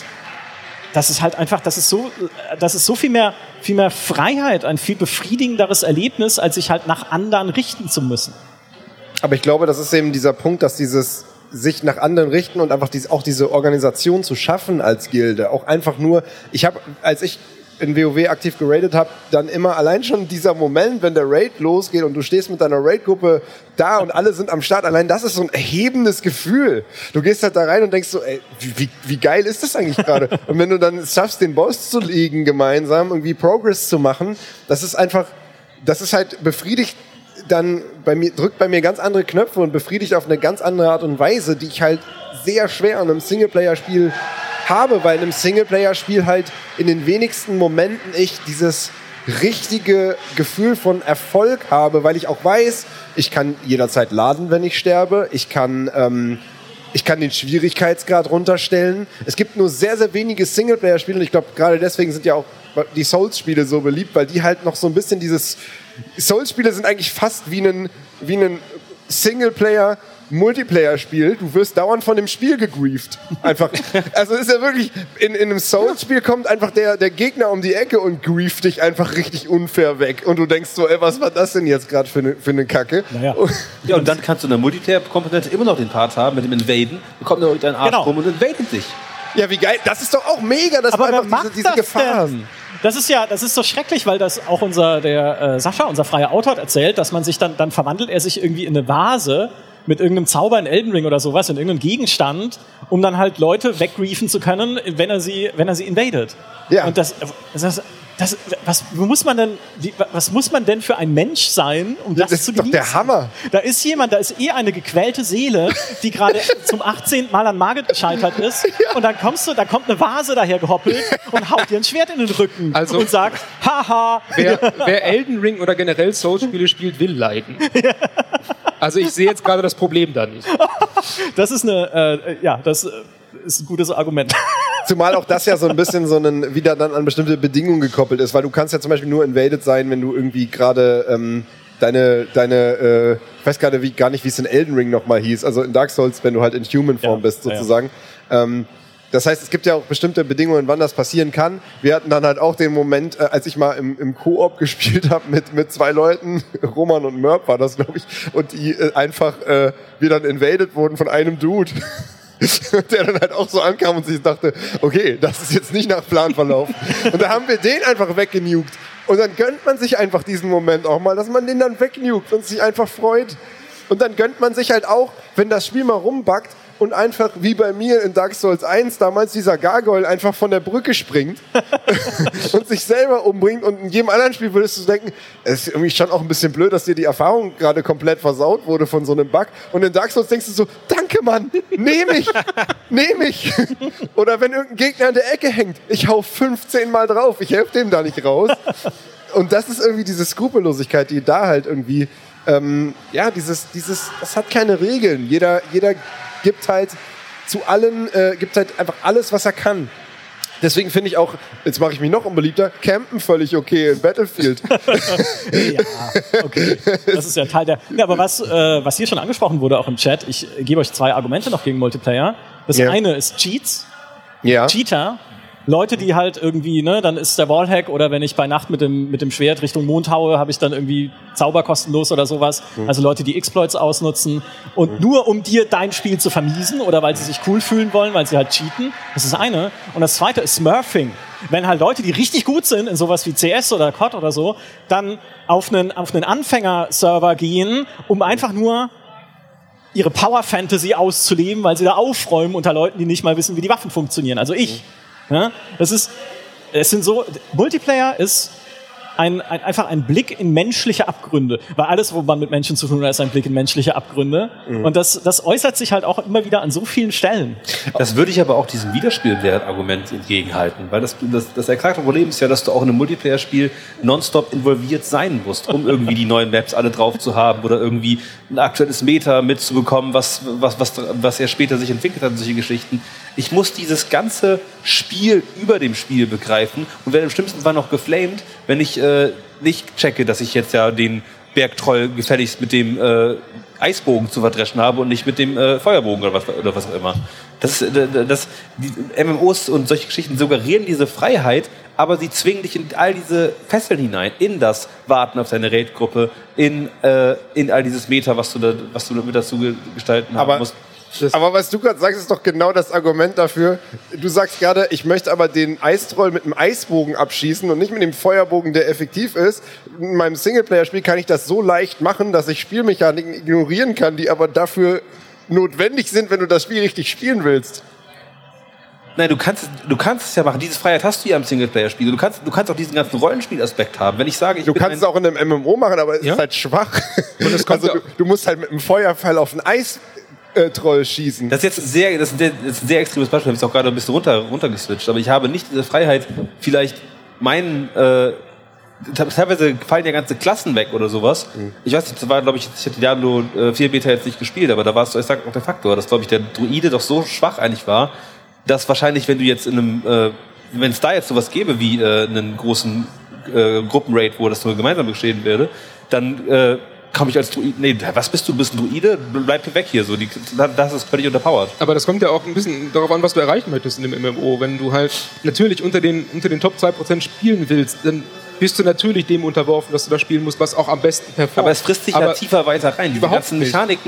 das ist halt einfach, das ist so, das ist so viel mehr, viel mehr Freiheit, ein viel befriedigenderes Erlebnis, als sich halt nach anderen richten zu müssen. Aber ich glaube, das ist eben dieser Punkt, dass dieses sich nach anderen richten und einfach dies, auch diese Organisation zu schaffen als Gilde, auch einfach nur, ich habe, als ich in WoW aktiv geradet habe, dann immer allein schon dieser Moment, wenn der Raid losgeht und du stehst mit deiner Raid-Gruppe da und alle sind am Start, allein das ist so ein erhebendes Gefühl. Du gehst halt da rein und denkst so, ey, wie, wie geil ist das eigentlich gerade? Und wenn du dann es schaffst, den Boss zu liegen gemeinsam, irgendwie Progress zu machen, das ist einfach, das ist halt befriedigt dann bei mir, drückt bei mir ganz andere Knöpfe und befriedigt auf eine ganz andere Art und Weise, die ich halt sehr schwer an einem Singleplayer-Spiel habe, weil in einem Singleplayer-Spiel halt in den wenigsten Momenten ich dieses richtige Gefühl von Erfolg habe, weil ich auch weiß, ich kann jederzeit laden, wenn ich sterbe, ich kann, ähm, ich kann den Schwierigkeitsgrad runterstellen. Es gibt nur sehr, sehr wenige Singleplayer-Spiele und ich glaube, gerade deswegen sind ja auch die Souls-Spiele so beliebt, weil die halt noch so ein bisschen dieses... Souls-Spiele sind eigentlich fast wie ein, wie ein Singleplayer- Multiplayer-Spiel, du wirst dauernd von dem Spiel gegrieft. Einfach. Also ist ja wirklich, in, in einem Souls-Spiel kommt einfach der, der Gegner um die Ecke und grieft dich einfach richtig unfair weg. Und du denkst so, ey, was war das denn jetzt gerade für eine für eine Kacke? Naja. Ja, und dann kannst du in der Multiplayer-Komponente immer noch den Part haben mit dem Invaden. Da kommt noch dein Arsch genau. rum und invadet dich. Ja, wie geil. Das ist doch auch mega, dass Aber man einfach diese, diese Gefahren... Das ist ja, das ist so schrecklich, weil das auch unser, der äh, Sascha, unser freier Autor, hat erzählt, dass man sich dann, dann verwandelt er sich irgendwie in eine Vase mit irgendeinem Zauber in Elden Ring oder sowas, in irgendeinem Gegenstand, um dann halt Leute weggriefen zu können, wenn er sie, wenn er sie invadet. Ja. Und das, das, Das, was muss man denn, wie, was muss man denn für ein Mensch sein, um das, Das ist zu doch genießen? der Hammer. Da ist jemand, da ist eh eine gequälte Seele, die gerade zum achtzehnten Mal an Margit gescheitert ist. Ja. Und dann kommst du, da kommt eine Vase daher gehoppelt und haut dir ein Schwert in den Rücken Also, und sagt, haha. Wer, wer Elden Ring oder generell Souls-Spiele spielt, will leiden. Also ich sehe jetzt gerade das Problem da nicht. Das ist eine, äh, ja, das ist ein gutes Argument. Zumal auch das ja so ein bisschen so ein, wieder dann an bestimmte Bedingungen gekoppelt ist, weil du kannst ja zum Beispiel nur invaded sein, wenn du irgendwie gerade ähm, deine, deine äh, ich weiß gerade wie, gar nicht, wie es in Elden Ring nochmal hieß, also in Dark Souls, wenn du halt in Human-Form ja, bist sozusagen. Ja. Ähm, das heißt, es gibt ja auch bestimmte Bedingungen, wann das passieren kann. Wir hatten dann halt auch den Moment, äh, als ich mal im, im Koop gespielt habe mit, mit zwei Leuten, Roman und Mörb war das, glaube ich, und die äh, einfach, äh, wir dann invaded wurden von einem Dude. Der dann halt auch so ankam und sich dachte, okay, das ist jetzt nicht nach Plan verlaufen. Und da haben wir den einfach weggenugt. Und dann gönnt man sich einfach diesen Moment auch mal, dass man den dann wegnugt und sich einfach freut. Und dann gönnt man sich halt auch, wenn das Spiel mal rumbackt und einfach wie bei mir in Dark Souls eins damals dieser Gargoyle einfach von der Brücke springt und sich selber umbringt. Und in jedem anderen Spiel würdest du denken, es ist irgendwie schon auch ein bisschen blöd, dass dir die Erfahrung gerade komplett versaut wurde von so einem Bug. Und in Dark Souls denkst du so, danke Mann, nehm ich, nehm ich. Oder wenn irgendein Gegner in der Ecke hängt, ich hau fünfzehn Mal drauf, ich helfe dem da nicht raus. Und das ist irgendwie diese Skrupellosigkeit, die da halt irgendwie, ähm, ja, dieses, dieses, das hat keine Regeln. Jeder, jeder gibt halt zu allen, äh, gibt halt einfach alles, was er kann. Deswegen finde ich auch, jetzt mache ich mich noch unbeliebter, Campen völlig okay in Battlefield. Ja, okay. Das ist ja Teil der... Ja, aber was, äh, was hier schon angesprochen wurde, auch im Chat, ich gebe euch zwei Argumente noch gegen Multiplayer. Das Ja. eine ist Cheats. Ja. Cheater. Leute, die halt irgendwie, ne, dann ist der Wallhack oder wenn ich bei Nacht mit dem, mit dem Schwert Richtung Mond haue, habe ich dann irgendwie Zauber kostenlos oder sowas. Mhm. Also Leute, die Exploits ausnutzen und mhm. nur um dir dein Spiel zu vermiesen oder weil sie sich cool fühlen wollen, weil sie halt cheaten. Das ist das eine. Und das zweite ist Smurfing. Wenn halt Leute, die richtig gut sind in sowas wie C S oder C O D oder so, dann auf einen, auf einen Anfänger-Server gehen, um einfach nur ihre Power-Fantasy auszuleben, weil sie da aufräumen unter Leuten, die nicht mal wissen, wie die Waffen funktionieren. Also ich. Mhm. Ja, das ist, es sind so, Multiplayer ist ein, ein, einfach ein Blick in menschliche Abgründe. Weil alles, wo man mit Menschen zu tun hat, ist ein Blick in menschliche Abgründe. Mhm. Und das, das äußert sich halt auch immer wieder an so vielen Stellen. Das würde ich aber auch diesem Wiederspielwert-Argument entgegenhalten. Weil das, das, das erklärte Problem ist ja, dass du auch in einem Multiplayer-Spiel nonstop involviert sein musst, um irgendwie die neuen Maps alle drauf zu haben oder irgendwie ein aktuelles Meta mitzubekommen, was, was, was, was ja später sich entwickelt hat, solche Geschichten. Ich muss dieses ganze Spiel über dem Spiel begreifen und werde im schlimmsten Fall noch geflamed, wenn ich äh, nicht checke, dass ich jetzt ja den Bergtroll gefälligst mit dem äh, Eisbogen zu verdreschen habe und nicht mit dem äh, Feuerbogen oder was, oder was auch immer. Das, äh, das, die M M Os und solche Geschichten suggerieren diese Freiheit, aber sie zwingen dich in all diese Fesseln hinein, in das Warten auf deine Raid-Gruppe, in, äh, in all dieses Meta, was du, da, was du mit dazu gestalten haben musst. Das aber was du gerade sagst, ist doch genau das Argument dafür. Du sagst gerade, ich möchte aber den Eistroll mit einem Eisbogen abschießen und nicht mit dem Feuerbogen, der effektiv ist. In meinem Singleplayer-Spiel kann ich das so leicht machen, dass ich Spielmechaniken ignorieren kann, die aber dafür notwendig sind, wenn du das Spiel richtig spielen willst. Nein, du kannst, du kannst es ja machen. Diese Freiheit hast du ja im Singleplayer-Spiel. Du kannst, du kannst auch diesen ganzen Rollenspielaspekt haben. Wenn ich sage, ich du kannst es auch in einem M M O machen, aber es ja? ist halt schwach. Und es kommt also, du, du musst halt mit einem Feuerpfeil auf ein Eis Äh, Troll schießen. Das ist jetzt sehr, das ist ein, das ist ein sehr extremes Beispiel. Ich habe es auch gerade ein bisschen runter, runtergeswitcht. Aber ich habe nicht diese Freiheit, vielleicht meinen, äh, teilweise fallen ja ganze Klassen weg oder sowas. Mhm. Ich weiß nicht, das war, glaube ich, ich hatte Diablo vier Beta jetzt nicht gespielt, aber da war es, ich sag auch der Faktor, dass, glaube ich, der Druide doch so schwach eigentlich war, dass wahrscheinlich, wenn du jetzt in einem, äh, wenn es da jetzt sowas gäbe wie äh, einen großen äh, Gruppenraid, wo das nur gemeinsam geschehen werde, dann äh, komme ich als Druide. Nee, was bist du? Du bist ein Druide? Bleib weg hier. So, die, das ist völlig unterpowered. Aber das kommt ja auch ein bisschen darauf an, was du erreichen möchtest in dem M M O. Wenn du halt natürlich unter den, unter den Top zwei Prozent spielen willst, dann bist du natürlich dem unterworfen, dass du das spielen musst, was auch am besten performt. Aber es frisst sich Aber ja tiefer weiter rein. Die ganzen Mechaniken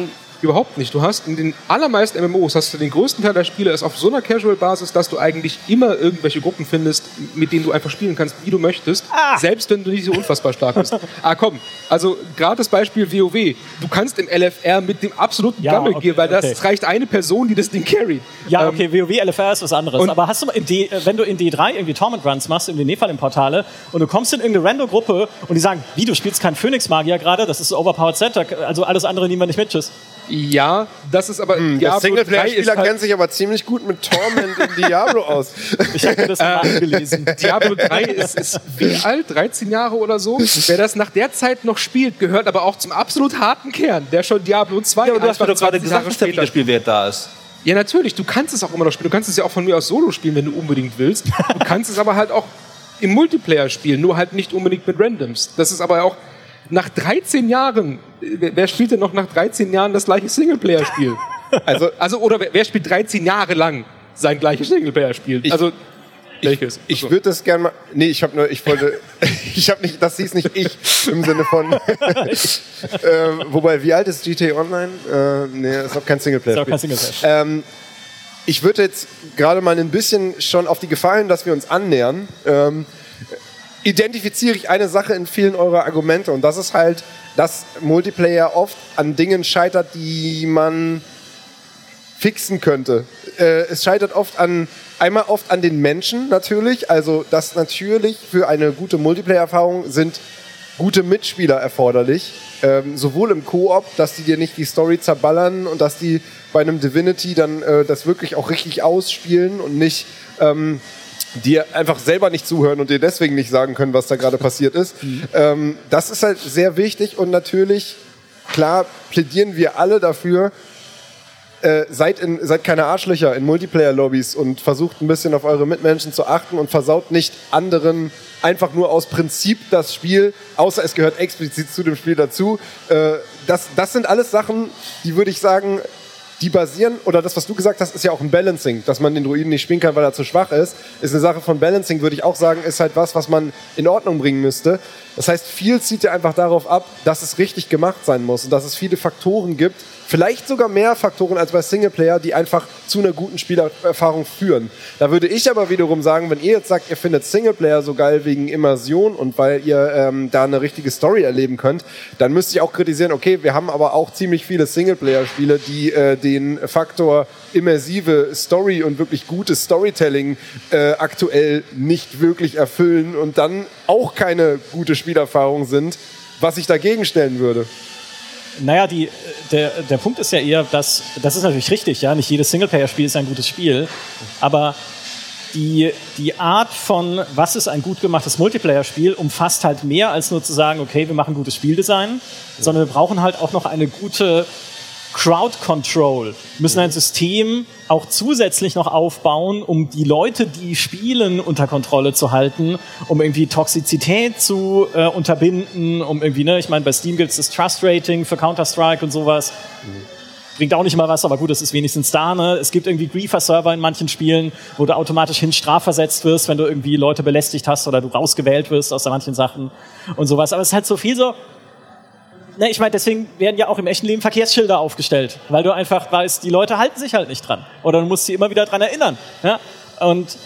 Überhaupt nicht. Du hast in den allermeisten M M Os, hast du den größten Teil der Spiele ist auf so einer Casual-Basis, dass du eigentlich immer irgendwelche Gruppen findest, mit denen du einfach spielen kannst, wie du möchtest, ah. selbst wenn du nicht so unfassbar stark bist. Ah komm, also gerade das Beispiel WoW. Du kannst im L F R mit dem absoluten ja, Gammel okay, gehen, weil das okay. reicht eine Person, die das Ding carryt. Ja, okay, ähm, WoW, L F R ist was anderes. Und aber hast du in D, wenn du in D drei irgendwie Torment Runs machst, irgendwie Nephalem-Portale, und du kommst in irgendeine Rando-Gruppe und die sagen, wie, du spielst keinen Phönix-Magier gerade, das ist so overpowered Set, also alles andere nehmen wir nicht mit, tschüss. Ja, das ist aber... Hm, der Singleplayer-Spieler halt kennt sich aber ziemlich gut mit Torment in Diablo aus. Ich habe mir das mal gelesen. Diablo drei ist, ist wie alt? dreizehn Jahre oder so? Wer das nach der Zeit noch spielt, gehört aber auch zum absolut harten Kern, der schon Diablo zwei... Ja, aber du hast mir doch gerade gesagt, dass der Wiederspielwert da ist. Ja, natürlich. Du kannst es auch immer noch spielen. Du kannst es ja auch von mir aus Solo spielen, wenn du unbedingt willst. Du kannst es aber halt auch im Multiplayer spielen, nur halt nicht unbedingt mit Randoms. Das ist aber auch nach dreizehn Jahren, wer spielt denn noch nach dreizehn Jahren das gleiche Singleplayer-Spiel? Also, also oder wer, wer spielt dreizehn Jahre lang sein gleiches Singleplayer-Spiel? Ich, also welches? Ich, ich würde das gerne mal. Nee, ich habe nur, ich wollte, ich habe nicht, das hieß nicht ich im Sinne von. äh, wobei, wie alt ist G T A Online? Äh, nee, ist auch kein Singleplayer. Ist auch kein Singleplayer. Ähm, ich würde jetzt gerade mal ein bisschen schon auf die Gefahr hin, dass wir uns annähern. Ähm, identifiziere ich eine Sache in vielen eurer Argumente, und das ist halt, dass Multiplayer oft an Dingen scheitert, die man fixen könnte. Äh, es scheitert oft an, einmal oft an den Menschen natürlich, also dass natürlich für eine gute Multiplayer-Erfahrung sind gute Mitspieler erforderlich, ähm, sowohl im Koop, dass die dir nicht die Story zerballern und dass die bei einem Divinity dann äh, das wirklich auch richtig ausspielen und nicht ähm, dir einfach selber nicht zuhören und dir deswegen nicht sagen können, was da gerade passiert ist. Mhm. Ähm, das ist halt sehr wichtig, und natürlich, klar, plädieren wir alle dafür, äh, seid, in, seid keine Arschlöcher in Multiplayer-Lobbys und versucht ein bisschen auf eure Mitmenschen zu achten und versaut nicht anderen einfach nur aus Prinzip das Spiel, außer es gehört explizit zu dem Spiel dazu. Äh, das, das sind alles Sachen, die würde ich sagen, die basieren, oder das, was du gesagt hast, ist ja auch ein Balancing, dass man den Druiden nicht spielen kann, weil er zu schwach ist, ist eine Sache von Balancing, würde ich auch sagen, ist halt was, was man in Ordnung bringen müsste. Das heißt, viel zieht ja einfach darauf ab, dass es richtig gemacht sein muss und dass es viele Faktoren gibt, vielleicht sogar mehr Faktoren als bei Singleplayer, die einfach zu einer guten Spielerfahrung führen. Da würde ich aber wiederum sagen, wenn ihr jetzt sagt, ihr findet Singleplayer so geil wegen Immersion und weil ihr ähm, da eine richtige Story erleben könnt, dann müsst ihr auch kritisieren, okay, wir haben aber auch ziemlich viele Singleplayer-Spiele, die äh, den Faktor immersive Story und wirklich gutes Storytelling äh, aktuell nicht wirklich erfüllen und dann auch keine gute Spielerfahrung sind, was ich dagegen stellen würde. Naja, die, der, der Punkt ist ja eher, dass, das ist natürlich richtig, ja, nicht jedes Singleplayer-Spiel ist ein gutes Spiel, aber die, die Art von, was ist ein gut gemachtes Multiplayer-Spiel, umfasst halt mehr als nur zu sagen, okay, wir machen gutes Spieldesign, sondern wir brauchen halt auch noch eine gute Crowd Control. Wir müssen ein System auch zusätzlich noch aufbauen, um die Leute, die spielen, unter Kontrolle zu halten, um irgendwie Toxizität zu äh, unterbinden, um irgendwie, ne, ich meine, bei Steam gibt es das Trust Rating für Counter-Strike und sowas. Mhm. Bringt auch nicht mal was, aber gut, das ist wenigstens da, ne? Es gibt irgendwie Griefer-Server in manchen Spielen, wo du automatisch hin strafversetzt wirst, wenn du irgendwie Leute belästigt hast oder du rausgewählt wirst aus manchen Sachen und sowas. Aber es ist halt so viel so. Ne, ich meine, deswegen werden ja auch im echten Leben Verkehrsschilder aufgestellt, weil du einfach weißt, die Leute halten sich halt nicht dran. Oder du musst sie immer wieder dran erinnern. Ja? Und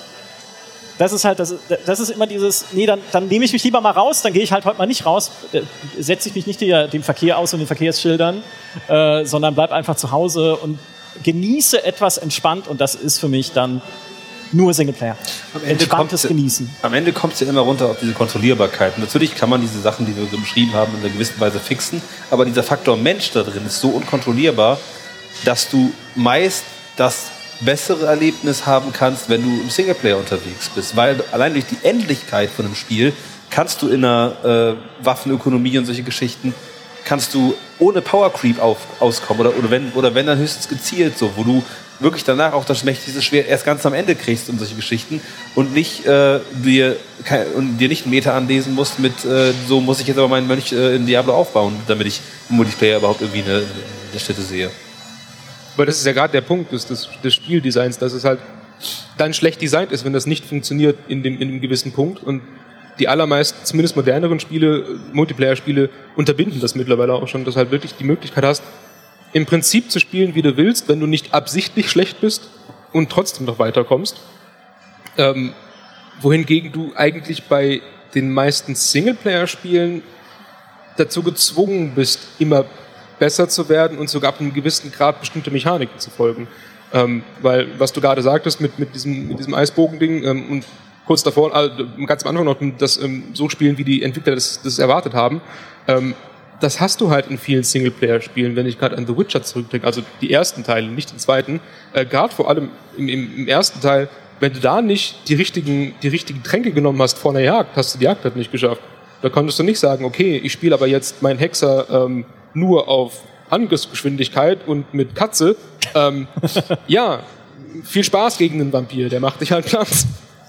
das ist halt, das, das ist immer dieses, nee, dann, dann nehme ich mich lieber mal raus, dann gehe ich halt heute mal nicht raus, setze ich mich nicht der, dem Verkehr aus und den Verkehrsschildern, äh, sondern bleib einfach zu Hause und genieße etwas entspannt, und das ist für mich dann nur Singleplayer. Am Ende Entspanntes kommt, Genießen. Am Ende kommt es ja immer runter auf diese Kontrollierbarkeit. Und natürlich kann man diese Sachen, die wir so beschrieben haben, in einer gewissen Weise fixen, aber dieser Faktor Mensch da drin ist so unkontrollierbar, dass du meist das bessere Erlebnis haben kannst, wenn du im Singleplayer unterwegs bist. Weil allein durch die Endlichkeit von einem Spiel kannst du in einer äh, Waffenökonomie und solche Geschichten, kannst du ohne Power Creep auf, auskommen. Oder, oder, wenn, oder wenn dann höchstens gezielt, so, wo du wirklich danach auch das mächtigste Schwert erst ganz am Ende kriegst und solche Geschichten und nicht äh, dir, kein, und dir nicht einen Meter anlesen musst mit, äh, so muss ich jetzt aber meinen Mönch äh, in Diablo aufbauen, damit ich im Multiplayer überhaupt irgendwie eine, eine Stätte sehe. Aber das ist ja gerade der Punkt des, des, des Spieldesigns, dass es halt dann schlecht designt ist, wenn das nicht funktioniert in dem, in einem gewissen Punkt. Und die allermeisten, zumindest moderneren Spiele, Multiplayer-Spiele, unterbinden das mittlerweile auch schon, dass du halt wirklich die Möglichkeit hast, im Prinzip zu spielen, wie du willst, wenn du nicht absichtlich schlecht bist und trotzdem noch weiterkommst. Ähm, wohingegen du eigentlich bei den meisten Singleplayer-Spielen dazu gezwungen bist, immer besser zu werden und sogar ab einem gewissen Grad bestimmte Mechaniken zu folgen. Ähm, weil, was du gerade sagtest mit, mit diesem, mit diesem Eisbogending ähm, und kurz davor, also ganz am Anfang noch das ähm, so spielen, wie die Entwickler das, das erwartet haben, ähm, das hast du halt in vielen Singleplayer-Spielen, wenn ich gerade an The Witcher zurückdenke, also die ersten Teile, nicht den zweiten, äh, gerade vor allem im, im, im ersten Teil, wenn du da nicht die richtigen, die richtigen Tränke genommen hast vor einer Jagd, hast du die Jagd halt nicht geschafft. Da konntest du nicht sagen, okay, ich spiele aber jetzt meinen Hexer ähm, nur auf Angriffsgeschwindigkeit und mit Katze. Ähm, ja, viel Spaß gegen einen Vampir, der macht dich halt Platz.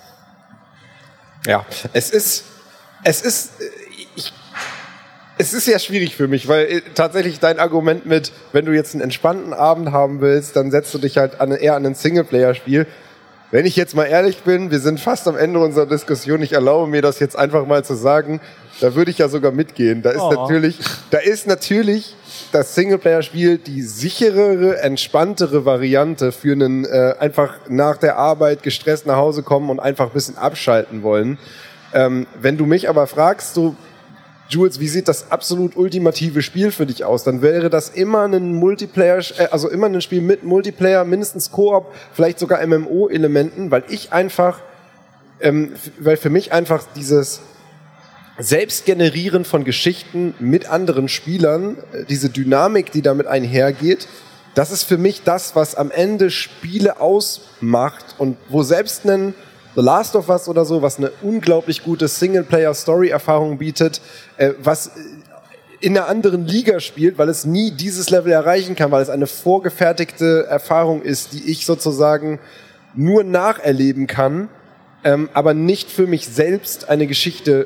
Ja, es ist, es ist, ich, es ist sehr schwierig für mich, weil tatsächlich dein Argument mit, wenn du jetzt einen entspannten Abend haben willst, dann setzt du dich halt an, eher an ein Singleplayer-Spiel. Wenn ich jetzt mal ehrlich bin, wir sind fast am Ende unserer Diskussion, ich erlaube mir das jetzt einfach mal zu sagen, da würde ich ja sogar mitgehen. Da ist oh. natürlich, da ist natürlich das Singleplayer-Spiel die sicherere, entspanntere Variante für einen äh, einfach nach der Arbeit gestresst nach Hause kommen und einfach ein bisschen abschalten wollen. Ähm, wenn du mich aber fragst, so, Jules, wie sieht das absolut ultimative Spiel für dich aus? Dann wäre das immer ein Multiplayer, äh, also immer ein Spiel mit Multiplayer, mindestens Koop, vielleicht sogar M M O-Elementen, weil ich einfach, ähm, f- weil für mich einfach dieses Selbstgenerieren von Geschichten mit anderen Spielern, äh, diese Dynamik, die damit einhergeht, das ist für mich das, was am Ende Spiele ausmacht und wo selbst ein The Last of Us oder so, was eine unglaublich gute Singleplayer-Story-Erfahrung bietet, äh, was in einer anderen Liga spielt, weil es nie dieses Level erreichen kann, weil es eine vorgefertigte Erfahrung ist, die ich sozusagen nur nacherleben kann, ähm, aber nicht für mich selbst eine Geschichte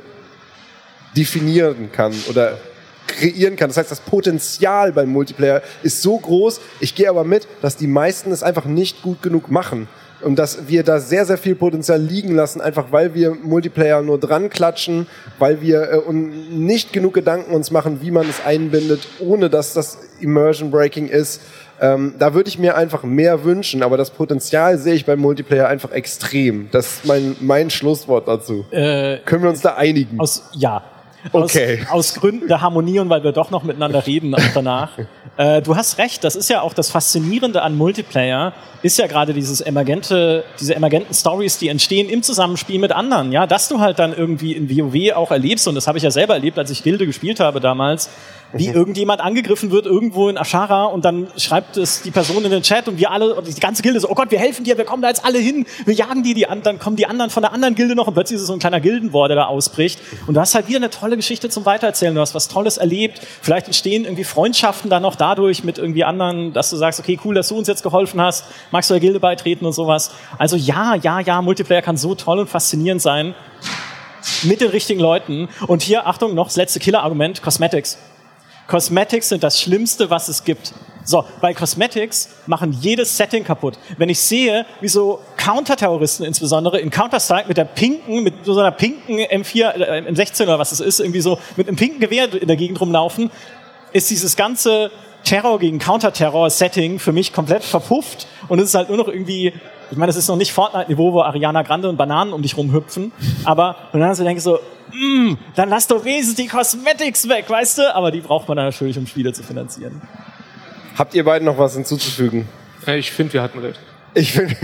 definieren kann oder kreieren kann. Das heißt, das Potenzial beim Multiplayer ist so groß, ich gehe aber mit, dass die meisten es einfach nicht gut genug machen. Und dass wir da sehr, sehr viel Potenzial liegen lassen, einfach weil wir Multiplayer nur dran klatschen, weil wir äh, und nicht genug Gedanken uns machen, wie man es einbindet, ohne dass das Immersion Breaking ist. Ähm, da würde ich mir einfach mehr wünschen, aber das Potenzial sehe ich beim Multiplayer einfach extrem. Das ist mein, mein Schlusswort dazu. Äh, Können wir uns da einigen? Aus, ja. Okay. Aus, aus Gründen der Harmonie und weil wir doch noch miteinander reden auch danach. äh, du hast recht, das ist ja auch das Faszinierende an Multiplayer, ist ja gerade dieses emergente, diese emergenten Stories, die entstehen im Zusammenspiel mit anderen. Ja, dass du halt dann irgendwie in WoW auch erlebst, und das habe ich ja selber erlebt, als ich Gilde gespielt habe damals, wie mhm. irgendjemand angegriffen wird irgendwo in Ashara und dann schreibt es die Person in den Chat und wir alle, und die ganze Gilde so, oh Gott, wir helfen dir, wir kommen da jetzt alle hin, wir jagen die, die an, dann kommen die anderen von der anderen Gilde noch und plötzlich ist es so ein kleiner Gildenwar, der da ausbricht und du hast halt wieder eine tolle Geschichte zum Weitererzählen, du hast was Tolles erlebt, vielleicht entstehen irgendwie Freundschaften dann noch dadurch mit irgendwie anderen, dass du sagst, okay, cool, dass du uns jetzt geholfen hast, magst du der Gilde beitreten und sowas. Also ja, ja, ja, Multiplayer kann so toll und faszinierend sein mit den richtigen Leuten und hier, Achtung, noch das letzte Killer-Argument, Cosmetics. Cosmetics sind das Schlimmste, was es gibt. So, weil Cosmetics machen jedes Setting kaputt. Wenn ich sehe, wie so Counterterroristen insbesondere in Counter-Strike mit der pinken, mit so einer pinken M vier, äh, M sechzehn oder was es ist, irgendwie so mit einem pinken Gewehr in der Gegend rumlaufen, ist dieses ganze Terror gegen Counter-Terror-Setting für mich komplett verpufft und es ist halt nur noch irgendwie, ich meine, es ist noch nicht Fortnite-Niveau, wo Ariana Grande und Bananen um dich rumhüpfen, aber und dann so denke ich so, mm, dann lass doch wenigstens die Cosmetics weg, weißt du? Aber die braucht man dann natürlich, um Spiele zu finanzieren. Habt ihr beiden noch was hinzuzufügen? Ich finde, wir hatten recht. Ich finde...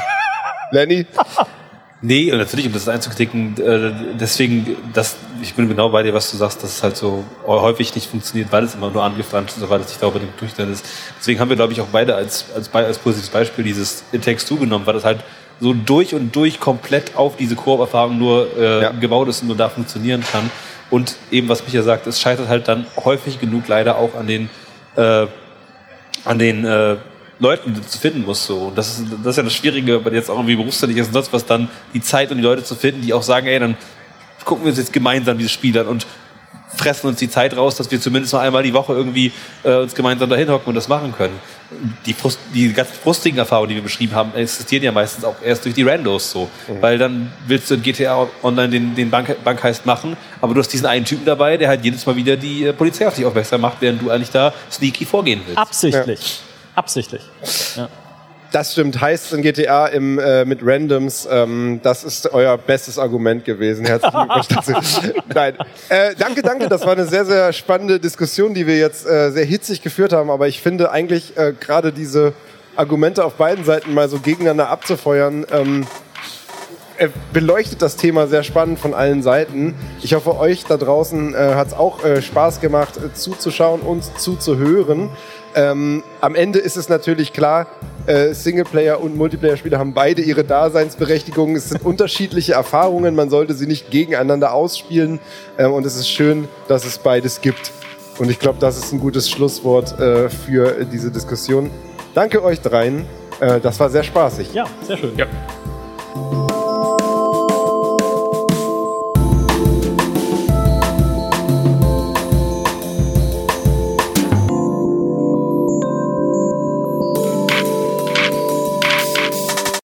Lenny? Nee, und natürlich, um das einzuklicken, äh, deswegen, das, ich bin genau bei dir, was du sagst, dass es halt so häufig nicht funktioniert, weil es immer nur angefranst ist, weil es nicht sauber durchgestellt ist. Deswegen haben wir, glaube ich, auch beide als, als, als positives Beispiel dieses It Takes Two genommen, weil das halt so durch und durch komplett auf diese Koop-Erfahrung nur äh, ja. gebaut ist und nur da funktionieren kann. Und eben, was Micha sagt, es scheitert halt dann häufig genug leider auch an den äh, an den äh, Leuten, die du zu finden musst. So. Und das ist, das ist ja das Schwierige, weil jetzt auch irgendwie berufstätig ist und sonst was, dann die Zeit und die Leute zu finden, die auch sagen, ey, dann gucken wir uns jetzt gemeinsam dieses Spiel an und fressen uns die Zeit raus, dass wir zumindest noch einmal die Woche irgendwie äh, uns gemeinsam dahin hocken und das machen können. Die, Frust, die ganz frustigen Erfahrungen, die wir beschrieben haben, existieren ja meistens auch erst durch die Randos so. Mhm. Weil dann willst du in G T A Online den, den Bank, Bankheist machen, aber du hast diesen einen Typen dabei, der halt jedes Mal wieder die äh, Polizei auf dich aufmerksam macht, während du eigentlich da sneaky vorgehen willst. Absichtlich. Ja. Absichtlich. Ja. Das stimmt, heißt in G T A im, äh, mit Randoms, ähm, das ist euer bestes Argument gewesen. Herzlichen Glückwunsch dazu. Nein, äh, danke, danke, das war eine sehr, sehr spannende Diskussion, die wir jetzt äh, sehr hitzig geführt haben, aber ich finde eigentlich äh, gerade diese Argumente auf beiden Seiten mal so gegeneinander abzufeuern, ähm, äh, beleuchtet das Thema sehr spannend von allen Seiten. Ich hoffe, euch da draußen äh, hat es auch äh, Spaß gemacht, äh, zuzuschauen und zuzuhören. Ähm, am Ende ist es natürlich klar, äh, Singleplayer- und Multiplayer-Spiele haben beide ihre Daseinsberechtigung. Es sind unterschiedliche Erfahrungen, man sollte sie nicht gegeneinander ausspielen. Ähm, und es ist schön, dass es beides gibt. Und ich glaube, das ist ein gutes Schlusswort äh, für diese Diskussion. Danke euch dreien, äh, das war sehr spaßig. Ja, sehr schön. Ja.